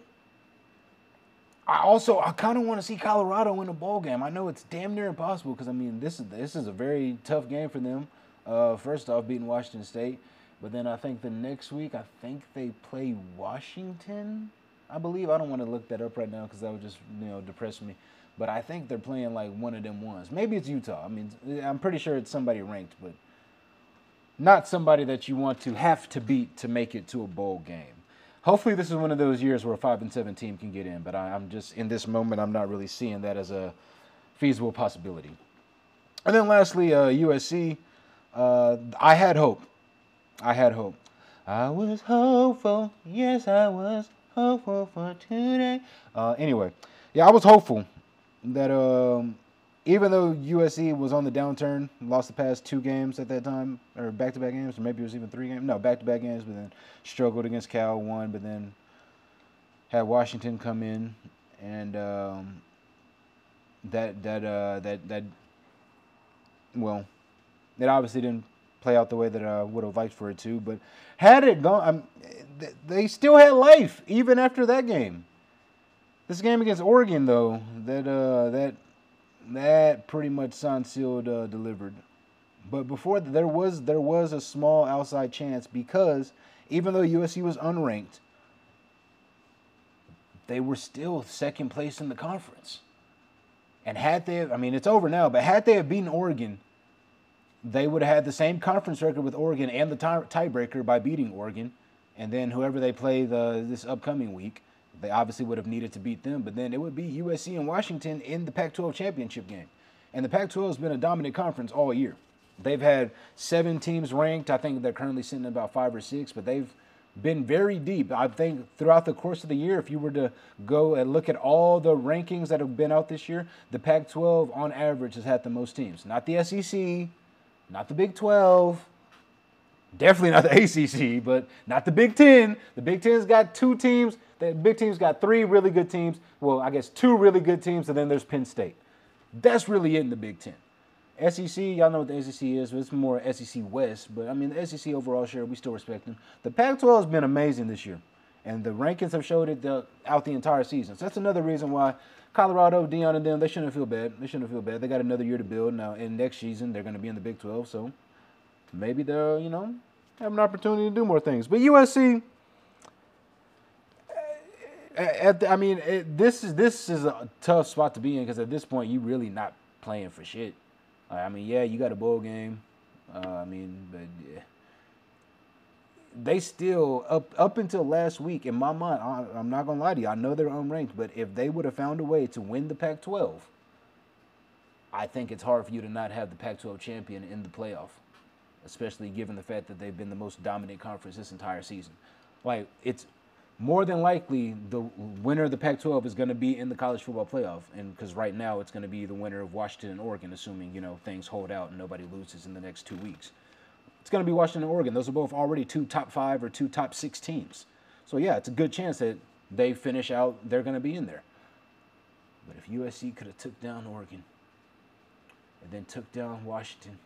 [SPEAKER 1] I also I kind of want to see Colorado win a bowl game. I know it's damn near impossible because I mean this is this is a very tough game for them. Uh, first off, beating Washington State, but then I think the next week I think they play Washington. I believe I don't want to look that up right now because that would just you know depress me. But I think they're playing like one of them ones. Maybe it's Utah. I mean, I'm pretty sure it's somebody ranked, but not somebody that you want to have to beat to make it to a bowl game. Hopefully this is one of those years where a five and seven team can get in, but I, I'm just, in this moment, I'm not really seeing that as a feasible possibility. And then lastly, uh, U S C, uh, I had hope. I had hope. I was hopeful. Yes, I was hopeful for today. Uh, anyway, yeah, I was hopeful that um, even though U S C was on the downturn, lost the past two games at that time, or back-to-back games, or maybe it was even three games. No, back-to-back games, but then struggled against Cal, won, but then had Washington come in, and um, that that uh, that that well, it obviously didn't play out the way that I would have liked for it to. But had it gone, um, they still had life even after that game. This game against Oregon, though, that uh, that that pretty much signed, sealed, uh, delivered. But before that, there was there was a small outside chance because even though U S C was unranked, they were still second place in the conference. And had they, I mean, it's over now, but had they have beaten Oregon, they would have had the same conference record with Oregon and the tie- tiebreaker by beating Oregon. And then whoever they play the, this upcoming week, they obviously would have needed to beat them, but then it would be U S C and Washington in the Pac twelve championship game. And the Pac twelve has been a dominant conference all year. They've had seven teams ranked. I think they're currently sitting at about five or six, but they've been very deep. I think throughout the course of the year, if you were to go and look at all the rankings that have been out this year, the Pac twelve on average has had the most teams. Not the S E C, not the Big twelve, definitely not the A C C, but not the Big Ten. The Big Ten's got two teams. The Big Ten's got three really good teams. Well, I guess two really good teams, and then there's Penn State. That's really it in the Big Ten. S E C, y'all know what the S E C is, but it's more S E C West. But, I mean, the S E C overall, sure, we still respect them. The Pac twelve has been amazing this year, and the rankings have showed it the, out the entire season. So that's another reason why Colorado, Deion, and them, they shouldn't feel bad. They shouldn't feel bad. They got another year to build. Now, in next season, they're going to be in the Big twelve, so maybe they'll, you know, have an opportunity to do more things. But U S C, at the, I mean, it, this is this is a tough spot to be in because at this point, you really not playing for shit. I mean, yeah, you got a bowl game. Uh, I mean, but yeah. They still, up up until last week, in my mind, I, I'm not going to lie to you, I know they're unranked, but if they would have found a way to win the Pac twelve, I think it's hard for you to not have the Pac twelve champion in the playoff, especially given the fact that they've been the most dominant conference this entire season. Like, it's more than likely the winner of the Pac twelve is going to be in the college football playoff, and because right now it's going to be the winner of Washington and Oregon, assuming, you know, things hold out and nobody loses in the next two weeks. It's going to be Washington and Oregon. Those are both already two top five or two top six teams. So, yeah, it's a good chance that they finish out, they're going to be in there. But if U S C could have took down Oregon and then took down Washington,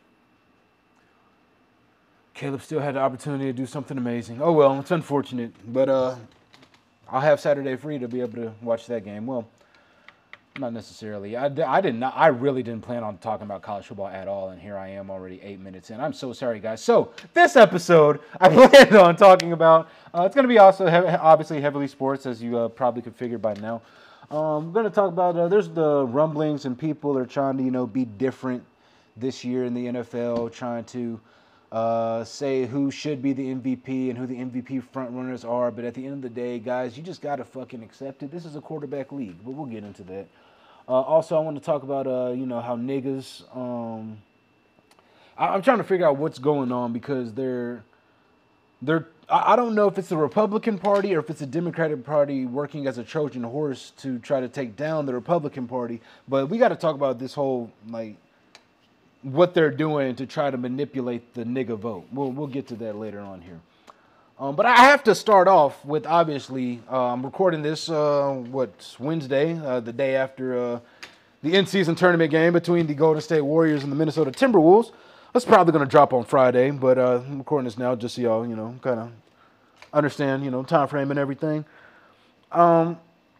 [SPEAKER 1] Caleb still had the opportunity to do something amazing. Oh, well, it's unfortunate. But uh, I'll have Saturday free to be able to watch that game. Well, not necessarily. I, I did not. I really didn't plan on talking about college football at all, and here I am already eight minutes in. I'm so sorry, guys. So this episode, I planned on talking about. Uh, it's going to be also he- obviously heavily sports, as you uh, probably could figure by now. Um, I'm going to talk about. Uh, there's the rumblings, and people are trying to, you know, be different this year in the N F L, trying to uh, say who should be the M V P and who the M V P front runners are. But at the end of the day, guys, you just got to fucking accept it. This is a quarterback league, but we'll get into that. Uh, also, I want to talk about, uh, you know, how niggas, um, I, I'm trying to figure out what's going on because they're, they're, I, I don't know if it's the Republican Party or if it's the Democratic Party working as a Trojan horse to try to take down the Republican Party. But we got to talk about this whole, like, what they're doing to try to manipulate the nigga vote. We'll, we'll get to that later on here. Um, but I have to start off with, obviously, uh, I'm recording this, uh, what, Wednesday, uh, the day after uh, the in-season tournament game between the Golden State Warriors and the Minnesota Timberwolves. That's probably going to drop on Friday, but uh, I'm recording this now just so y'all, you know, kind of understand, you know, time frame and everything. Um,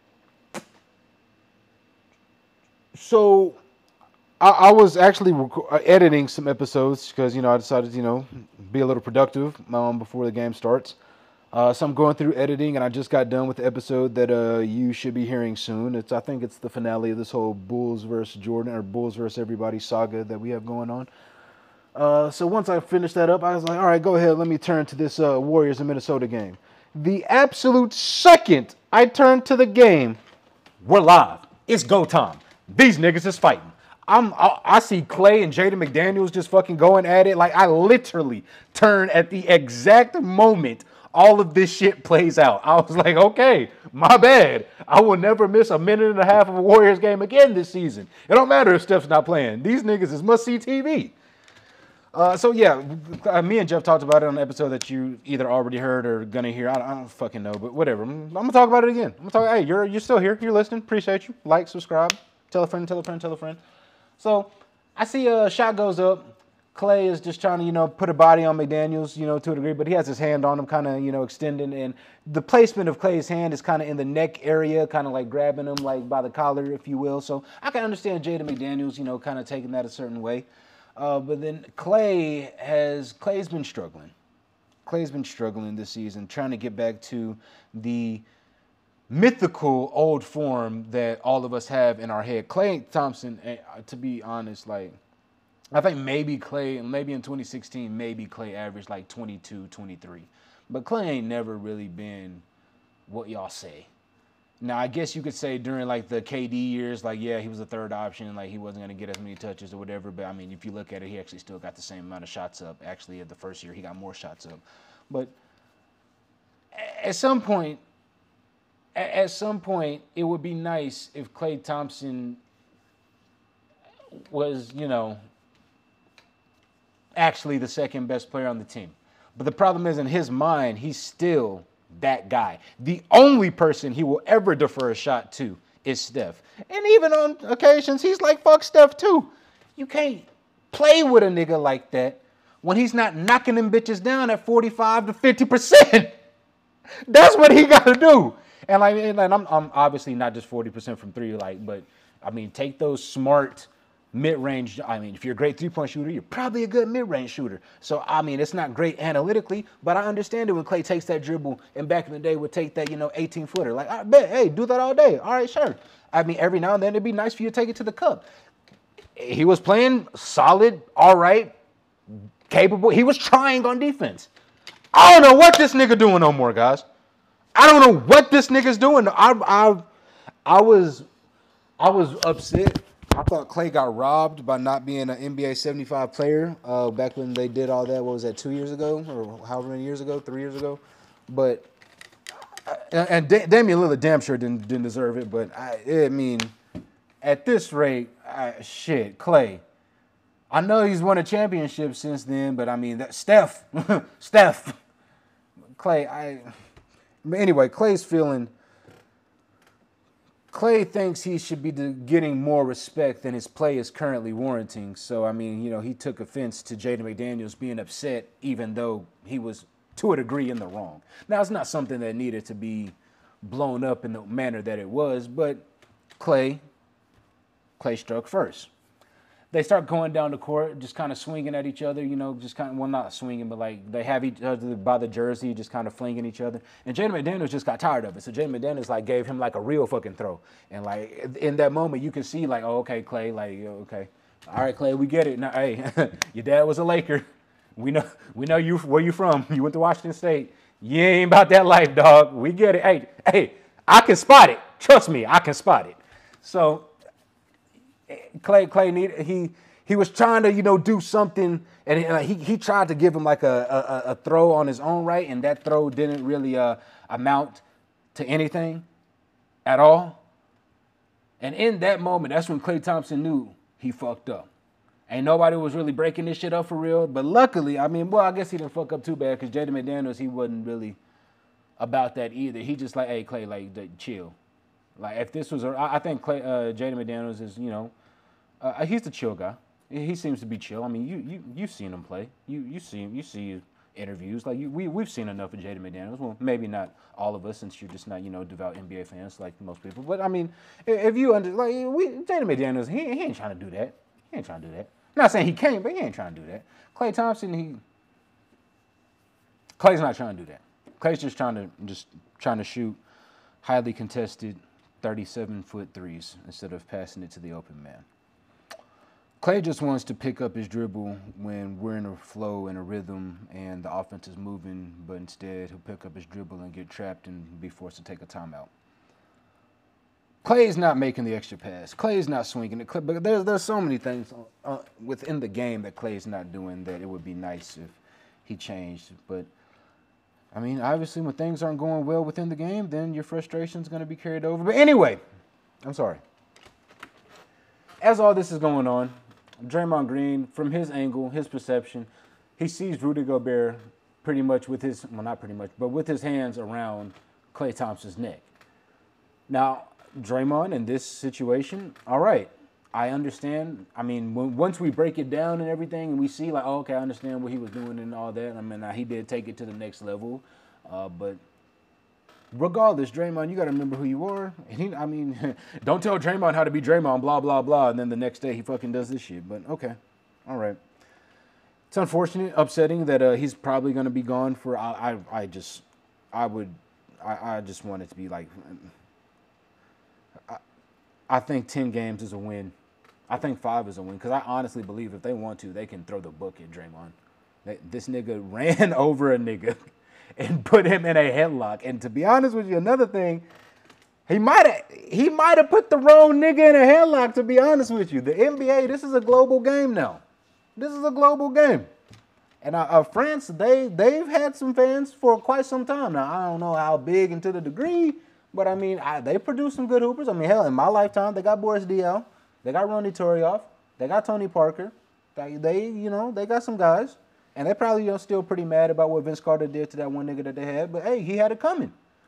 [SPEAKER 1] so I, I was actually rec- editing some episodes because, you know, I decided, you know, be a little productive um, before the game starts. Uh, so I'm going through editing, and I just got done with the episode that uh, you should be hearing soon. It's I think it's the finale of this whole Bulls versus Jordan or Bulls versus everybody saga that we have going on. Uh, so once I finished that up, I was like, all right, go ahead. Let me turn to this uh, Warriors and Minnesota game. The absolute second I turned to the game, we're live. It's go time. These niggas is fighting. I'm, I, I see Clay and Jaden McDaniels just fucking going at it. Like, I literally turn at the exact moment all of this shit plays out. I was like, okay, my bad. I will never miss a minute and a half of a Warriors game again this season. It don't matter if Steph's not playing. These niggas is must-see T V. Uh, so, yeah, uh, me and Jeff talked about it on an episode that you either already heard or going to hear. I don't, I don't fucking know, but whatever. I'm, I'm going to talk about it again. I'm going to talk, hey, you're, you're still here. You're listening. Appreciate you. Like, subscribe. Tell a friend, tell a friend, tell a friend. So I see a shot goes up. Clay is just trying to, you know, put a body on McDaniels, you know, to a degree, but he has his hand on him, kind of, you know, extending. And the placement of Clay's hand is kind of in the neck area, kind of like grabbing him like by the collar, if you will. So I can understand Jaden McDaniels, you know, kind of taking that a certain way. Uh, but then Clay has, Clay's been struggling. Clay's been struggling this season, trying to get back to the mythical old form that all of us have in our head. Klay Thompson, to be honest, like, I think maybe Clay, maybe in twenty sixteen, maybe Clay averaged like twenty-two, twenty-three. But Clay ain't never really been what y'all say. Now, I guess you could say during like the K D years, like, yeah, he was a third option, like he wasn't going to get as many touches or whatever. But I mean, if you look at it, he actually still got the same amount of shots up. Actually, at the first year, he got more shots up. But at some point, at some point, it would be nice if Klay Thompson was, you know, actually the second best player on the team. But the problem is, in his mind, he's still that guy. The only person he will ever defer a shot to is Steph. And even on occasions, he's like, fuck Steph too. You can't play with a nigga like that when he's not knocking them bitches down at forty-five to fifty percent. That's what he got to do. And like, and I'm, I'm obviously not just forty percent from three, like, but I mean, take those smart mid-range. I mean, if you're a great three-point shooter, you're probably a good mid-range shooter. So, I mean, it's not great analytically, but I understand it when Klay takes that dribble and back in the day would take that, you know, eighteen-footer. Like, I bet, hey, do that all day. All right, sure. I mean, every now and then it'd be nice for you to take it to the cup. He was playing solid, all right, capable. He was trying on defense. I don't know what this nigga doing no more, guys. I don't know what this nigga's doing. I, I, I was, I was upset. I thought Klay got robbed by not being an N B A seventy-five player uh, back when they did all that. What was that, two years ago or however many years ago, three years ago? But and, and da- Damian Lillard damn sure didn't didn't deserve it. But I, I mean, at this rate, I, shit, Klay. I know he's won a championship since then, but I mean, that Steph, Steph, Klay. I. But anyway, Klay's feeling Klay thinks he should be getting more respect than his play is currently warranting. So, I mean, you know, he took offense to Jaden McDaniels being upset, even though he was, to a degree, in the wrong. Now, it's not something that needed to be blown up in the manner that it was, but Klay, Klay struck first. They start going down the court, just kind of swinging at each other, you know, just kind of, well, not swinging, but like they have each other by the jersey, just kind of flinging each other. And Jaden McDaniels just got tired of it. So Jaden McDaniels like gave him like a real fucking throw. And like in that moment, you can see like, oh, okay, Klay, like, okay. All right, Klay, we get it. Now, hey, your dad was a Laker. We know, we know you, where you from. You went to Washington State. You ain't about that life, dog. We get it. Hey, hey, I can spot it. Trust me, I can spot it. So Klay, Klay needed, he he was trying to, you know, do something, and he he tried to give him like a, a, a throw on his own right, and that throw didn't really uh, amount to anything at all. And in that moment, that's when Klay Thompson knew he fucked up. Ain't nobody was really breaking this shit up for real. But luckily, I mean, well, I guess he didn't fuck up too bad because Jaden McDaniels, he wasn't really about that either. He just like, hey, Klay, like, chill. Like, if this was, a, I think Klay, uh, Jaden McDaniels is, you know, uh, he's the chill guy. He seems to be chill. I mean, you you you've seen him play. You you see him. You see interviews. Like you, we we've seen enough of Jaden McDaniels. Well, maybe not all of us, since you're just not, you know, devout N B A fans like most people. But I mean, if you under like we Jaden McDaniels, he he ain't trying to do that. He ain't trying to do that. I'm not saying he can't, but he ain't trying to do that. Klay Thompson, he Klay's not trying to do that. Klay's just trying to just trying to shoot highly contested thirty-seven foot threes instead of passing it to the open man. Klay just wants to pick up his dribble when we're in a flow and a rhythm and the offense is moving, but instead he'll pick up his dribble and get trapped and be forced to take a timeout. Klay's not making the extra pass. Klay's not swinging it. But there's there's so many things uh, within the game that Klay's not doing that it would be nice if he changed. But I mean, obviously, when things aren't going well within the game, then your frustration is going to be carried over. But anyway, I'm sorry. As all this is going on, Draymond Green, from his angle, his perception, he sees Rudy Gobert pretty much with his, well, not pretty much, but with his hands around Klay Thompson's neck. Now, Draymond, in this situation, all right, I understand. I mean, when, once we break it down and everything, and we see, like, oh, okay, I understand what he was doing and all that. I mean, now, he did take it to the next level. Uh, but regardless, Draymond, you got to remember who you are. And he, I mean, don't tell Draymond how to be Draymond, blah, blah, blah. And then the next day he fucking does this shit. But, okay, all right. It's unfortunate, upsetting that uh, he's probably going to be gone for, I, I, I just, I would, I, I just want it to be like, I, I think ten games is a win. I think five is a win because I honestly believe if they want to, they can throw the book at Draymond. This nigga ran over a nigga and put him in a headlock. And to be honest with you, another thing, he might have he might have put the wrong nigga in a headlock, to be honest with you. The N B A, this is a global game now. This is a global game. And uh, uh, France, they, they've had some fans for quite some time now. I don't know how big and to the degree, but I mean, I, they produce some good hoopers. I mean, hell, in my lifetime, they got Boris Diaw. They got Ronny Torioff. They got Tony Parker. They, they, you know, they got some guys. And they probably, you know, still pretty mad about what Vince Carter did to that one nigga that they had. But, hey, he had it coming.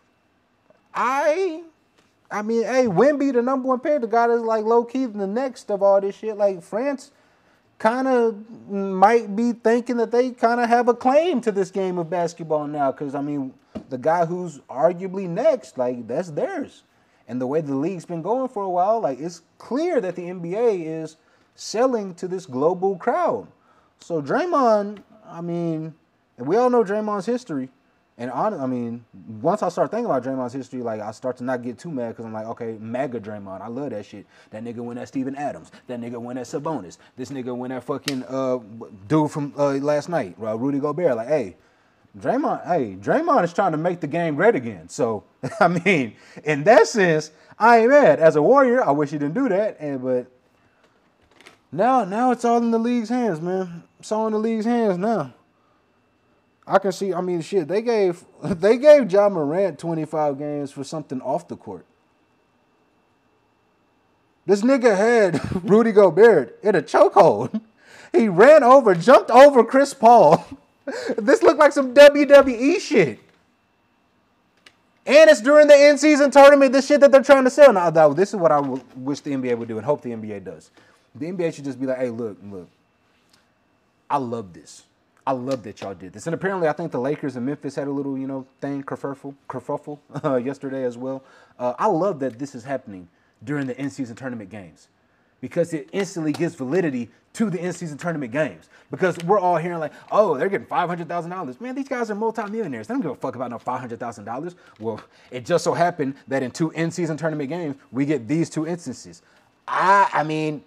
[SPEAKER 1] I, I mean, hey, Wemby, the number one player, the guy that's, like, low-key the next of all this shit. Like, France kind of might be thinking that they kind of have a claim to this game of basketball now. Because, I mean, the guy who's arguably next, like, that's theirs. And the way the league's been going for a while, like, it's clear that the N B A is selling to this global crowd. So Draymond, I mean, and we all know Draymond's history. And on, I mean, once I start thinking about Draymond's history, like, I start to not get too mad because I'm like, okay, MAGA Draymond, I love that shit. That nigga went at Steven Adams. That nigga went at Sabonis. This nigga went at fucking uh, dude from uh, last night, uh, Rudy Gobert. Like, hey, Draymond, hey, Draymond is trying to make the game great again. So, I mean, in that sense, I ain't mad. As a Warrior, I wish he didn't do that. And but now, now it's all in the league's hands, man. It's all in the league's hands now. I can see. I mean, shit. They gave they gave Ja Morant twenty-five games for something off the court. This nigga had Rudy Gobert in a chokehold. He ran over, jumped over Chris Paul. This looked like some W W E shit. And it's during the in-season tournament, this shit that they're trying to sell. Now, though, this is what I w- wish the N B A would do and hope the N B A does. The N B A should just be like, hey, look, look, I love this. I love that y'all did this. And apparently, I think the Lakers and Memphis had a little, you know, thing, kerfuffle, kerfuffle uh, yesterday as well. Uh, I love that this is happening during the in-season tournament games because it instantly gives validity to the in-season tournament games. Because we're all hearing like, oh, they're getting five hundred thousand dollars. Man, these guys are multimillionaires. They don't give a fuck about no five hundred thousand dollars. Well, it just so happened that in two in-season tournament games, we get these two instances. I, I mean,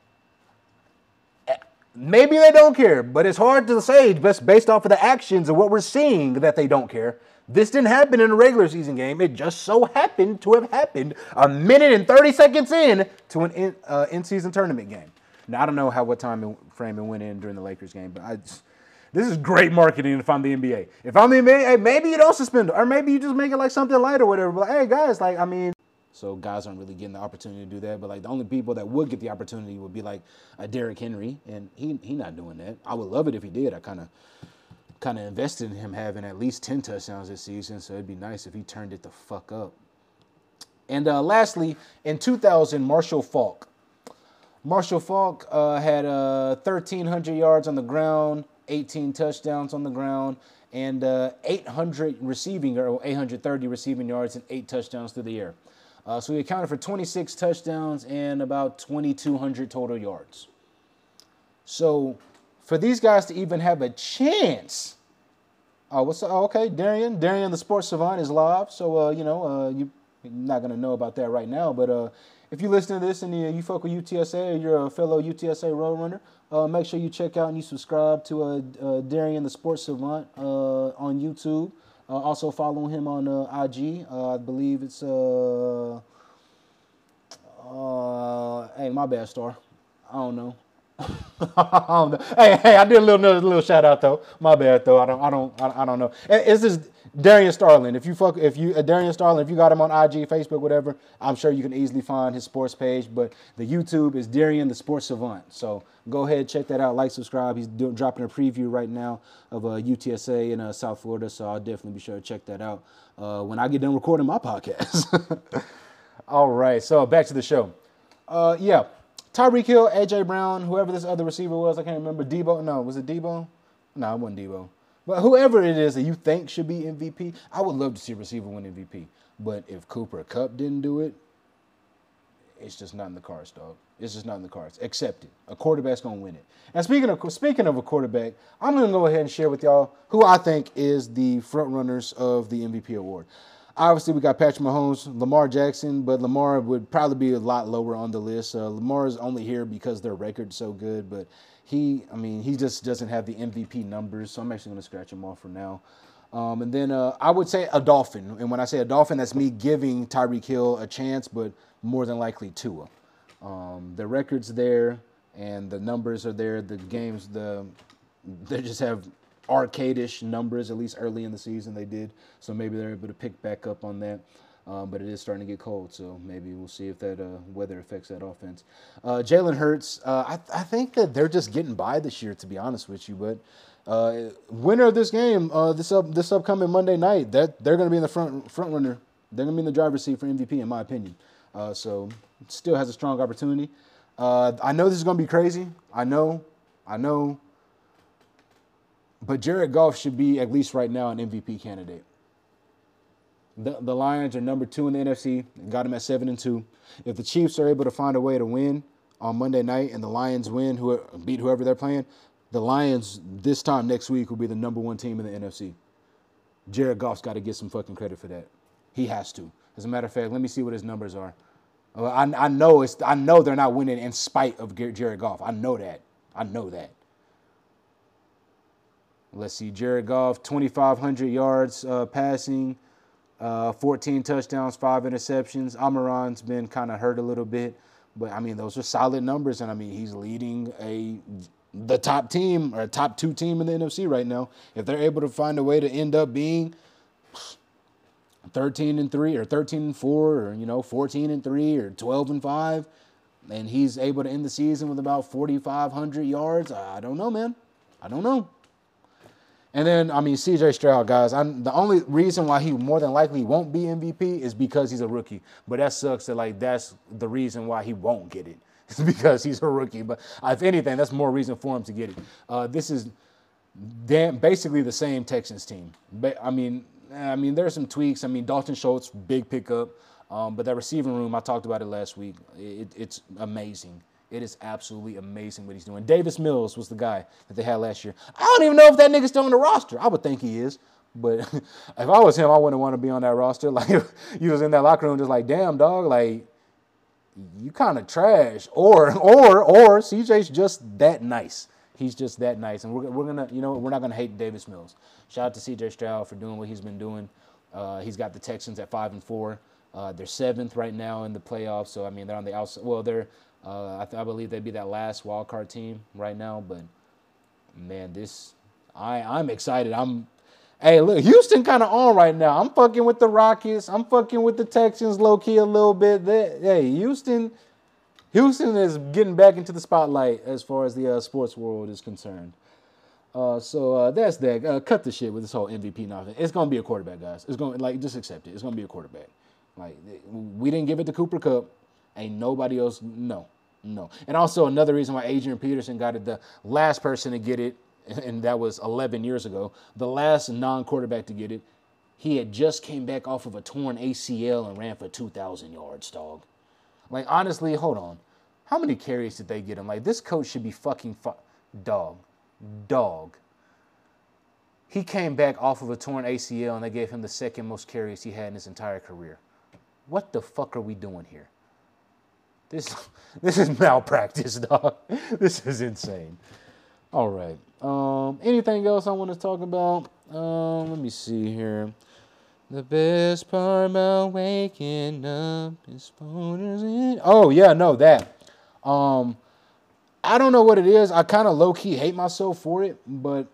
[SPEAKER 1] maybe they don't care, but it's hard to say just based off of the actions of what we're seeing that they don't care. This didn't happen in a regular season game. It just so happened to have happened a minute and thirty seconds in to an in, uh, in-season tournament game. Now, I don't know how what time frame it went in during the Lakers game, but I just, this is great marketing if I'm the N B A. If I'm the N B A, hey, maybe you don't suspend it, or maybe you just make it like something light or whatever. But hey, guys, like, I mean, so guys aren't really getting the opportunity to do that. But like the only people that would get the opportunity would be like a Derrick Henry, and he he not doing that. I would love it if he did. I kind of kind of invested in him having at least ten touchdowns this season, so it'd be nice if he turned it the fuck up. And uh, lastly, in two thousand, Marshall Faulk. Marshall Faulk uh, had uh, thirteen hundred yards on the ground, eighteen touchdowns on the ground, and uh, eight hundred receiving or eight hundred thirty receiving yards and eight touchdowns through the air. Uh, so he accounted for twenty-six touchdowns and about twenty-two hundred total yards. So for these guys to even have a chance, oh, what's oh, okay, Darian, Darian the Sports Savant is live. So uh, you know, uh, you, you're not gonna know about that right now, but uh, if you listen to this and you, you fuck with U T S A or you're a fellow U T S A Roadrunner, uh, make sure you check out and you subscribe to uh, uh, Darian the Sports Savant uh, on YouTube. Uh, also follow him on uh, I G. Uh, I believe it's uh, uh, hey, my bad, Star. I don't know. I don't know. Hey, hey, I did a little, a little shout out though. My bad though. I don't, I don't, I don't know. It's just Darian Starling. If you fuck, if you uh, Darian Starling, if you got him on I G, Facebook, whatever, I'm sure you can easily find his sports page. But the YouTube is Darian the Sports Savant. So go ahead, check that out. Like, subscribe. He's do, dropping a preview right now of uh, U T S A in uh, South Florida. So I'll definitely be sure to check that out uh, when I get done recording my podcast. All right. So back to the show. Uh, yeah. Tyreek Hill, A J Brown, whoever this other receiver was, I can't remember. Debo, no, was it Debo? No, it wasn't Debo. But whoever it is that you think should be M V P, I would love to see a receiver win M V P. But if Cooper Kupp didn't do it, it's just not in the cards, dog. It's just not in the cards. Accept it. A quarterback's going to win it. And speaking of speaking of a quarterback, I'm going to go ahead and share with y'all who I think is the front runners of the M V P award. Obviously, we got Patrick Mahomes, Lamar Jackson, but Lamar would probably be a lot lower on the list. Uh, Lamar is only here because their record's so good, but he, I mean, he just doesn't have the M V P numbers, so I'm actually going to scratch him off for now. Um, and then uh, I would say a Dolphin, and when I say a Dolphin, that's me giving Tyreek Hill a chance, but more than likely Tua. Um, the record's there, and the numbers are there. The games, the they just have arcade-ish numbers, at least early in the season they did. So maybe they're able to pick back up on that. Um, but it is starting to get cold, so maybe we'll see if that uh, weather affects that offense. Uh, Jalen Hurts, uh, I, I think that they're just getting by this year, to be honest with you. But uh, winner of this game, uh, this up this upcoming Monday night, that they're going to be in the front front runner. They're going to be in the driver's seat for M V P, in my opinion. Uh, so still has a strong opportunity. Uh, I know this is going to be crazy. I know, I know. But Jared Goff should be, at least right now, an M V P candidate. The, the Lions are number two in the N F C and got them at seven and two. If the Chiefs are able to find a way to win on Monday night and the Lions win, who beat whoever they're playing, the Lions this time next week will be the number one team in the N F C. Jared Goff's got to get some fucking credit for that. He has to. As a matter of fact, let me see what his numbers are. I, I know it's. I know they're not winning in spite of Jared Goff. I know that. I know that. Let's see. Jared Goff, twenty-five hundred yards uh, passing. Uh, fourteen touchdowns, five interceptions. Amaron's been kind of hurt a little bit, but I mean those are solid numbers, and I mean he's leading a the top team or top two team in the N F C right now. If they're able to find a way to end up being thirteen and three or thirteen and four or you know fourteen and three or twelve and five, and he's able to end the season with about forty-five hundred yards, I don't know, man. I don't know.
[SPEAKER 2] And then, I mean, C J Stroud, guys, I'm, the only reason why he more than likely won't be M V P is because he's a rookie. But that sucks that, like, that's the reason why he won't get it. It's because he's a rookie. But if anything, that's more reason for him to get it. Uh, this is damn, basically the same Texans team. But, I mean, I mean, there's some tweaks. I mean, Dalton Schultz, big pickup. Um, but that receiving room, I talked about it last week. It, it's amazing. It is absolutely amazing what he's doing. Davis Mills was the guy that they had last year. I don't even know if that nigga's still on the roster. I would think he is. But if I was him, I wouldn't want to be on that roster. Like, if you was in that locker room just like, damn, dog, like, you kind of trash. Or, or, or C J's just that nice. He's just that nice. And we're, we're going to, you know, we're not going to hate Davis Mills. Shout out to C J Stroud for doing what he's been doing. Uh, he's got the Texans at five and four. Uh, they're seventh right now in the playoffs. So, I mean, they're on the outside. Well, they're, Uh, I, th- I believe they'd be that last wild card team right now, but man, this I I'm excited. I'm hey look, Houston kind of on right now. I'm fucking with the Rockets. I'm fucking with the Texans low key a little bit. They, hey, Houston, Houston is getting back into the spotlight as far as the uh, sports world is concerned. Uh, so uh, that's that. Uh, cut the shit with this whole M V P nonsense. It's gonna be a quarterback, guys. It's gonna like just accept it. It's gonna be a quarterback. Like we didn't give it to Cooper Kupp. Ain't nobody else. No. No. And also another reason why Adrian Peterson got it, the last person to get it, and that was eleven years ago, the last non-quarterback to get it, he had just came back off of a torn A C L and ran for two thousand yards, dog. Like, honestly, hold on. How many carries did they get him? Like, this coach should be fucking fu- dog. Dog. He came back off of a torn A C L and they gave him the second most carries he had in his entire career. What the fuck are we doing here? This this is malpractice, dog. This is insane. All right. Um, anything else I want to talk about? Um, let me see here. The best part about waking up is boners in. Oh yeah, no that. Um, I don't know what it is. I kind of low key hate myself for it, but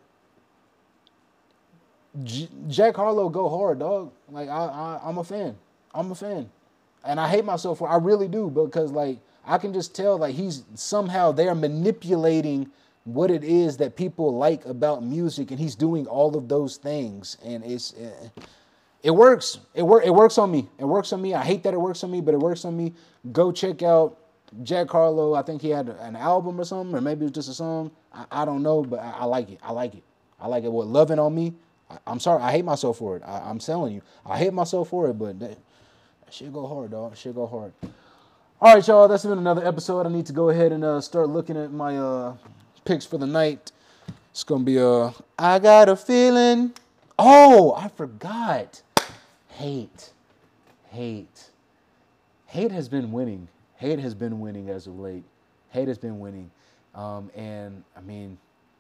[SPEAKER 2] J- Jack Harlow go hard, dog. Like I, I, I'm a fan. I'm a fan. And I hate myself for I really do because, like, I can just tell, like, he's somehow they're manipulating what it is that people like about music, and he's doing all of those things, and it's it works. It work. It works on me. It works on me. I hate that it works on me, but it works on me. Go check out Jack Harlow. I think he had an album or something, or maybe it was just a song. I, I don't know, but I, I like it. I like it. I like it. What, Loving on Me? I, I'm sorry. I hate myself for it. I, I'm telling you. I hate myself for it, but that, that shit go hard, dog. That shit go hard. All right, y'all. That's been another episode. I need to go ahead and uh, start looking at my uh, picks for the night. It's going to be a, uh, I got a feeling. Oh, I forgot. Hate. Hate. Hate has been winning. Hate has been winning as of late. Hate has been winning. Um, and, I mean,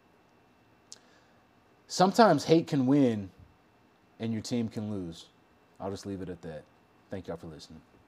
[SPEAKER 2] sometimes hate can win and your team can lose. I'll just leave it at that. Thank y'all for listening.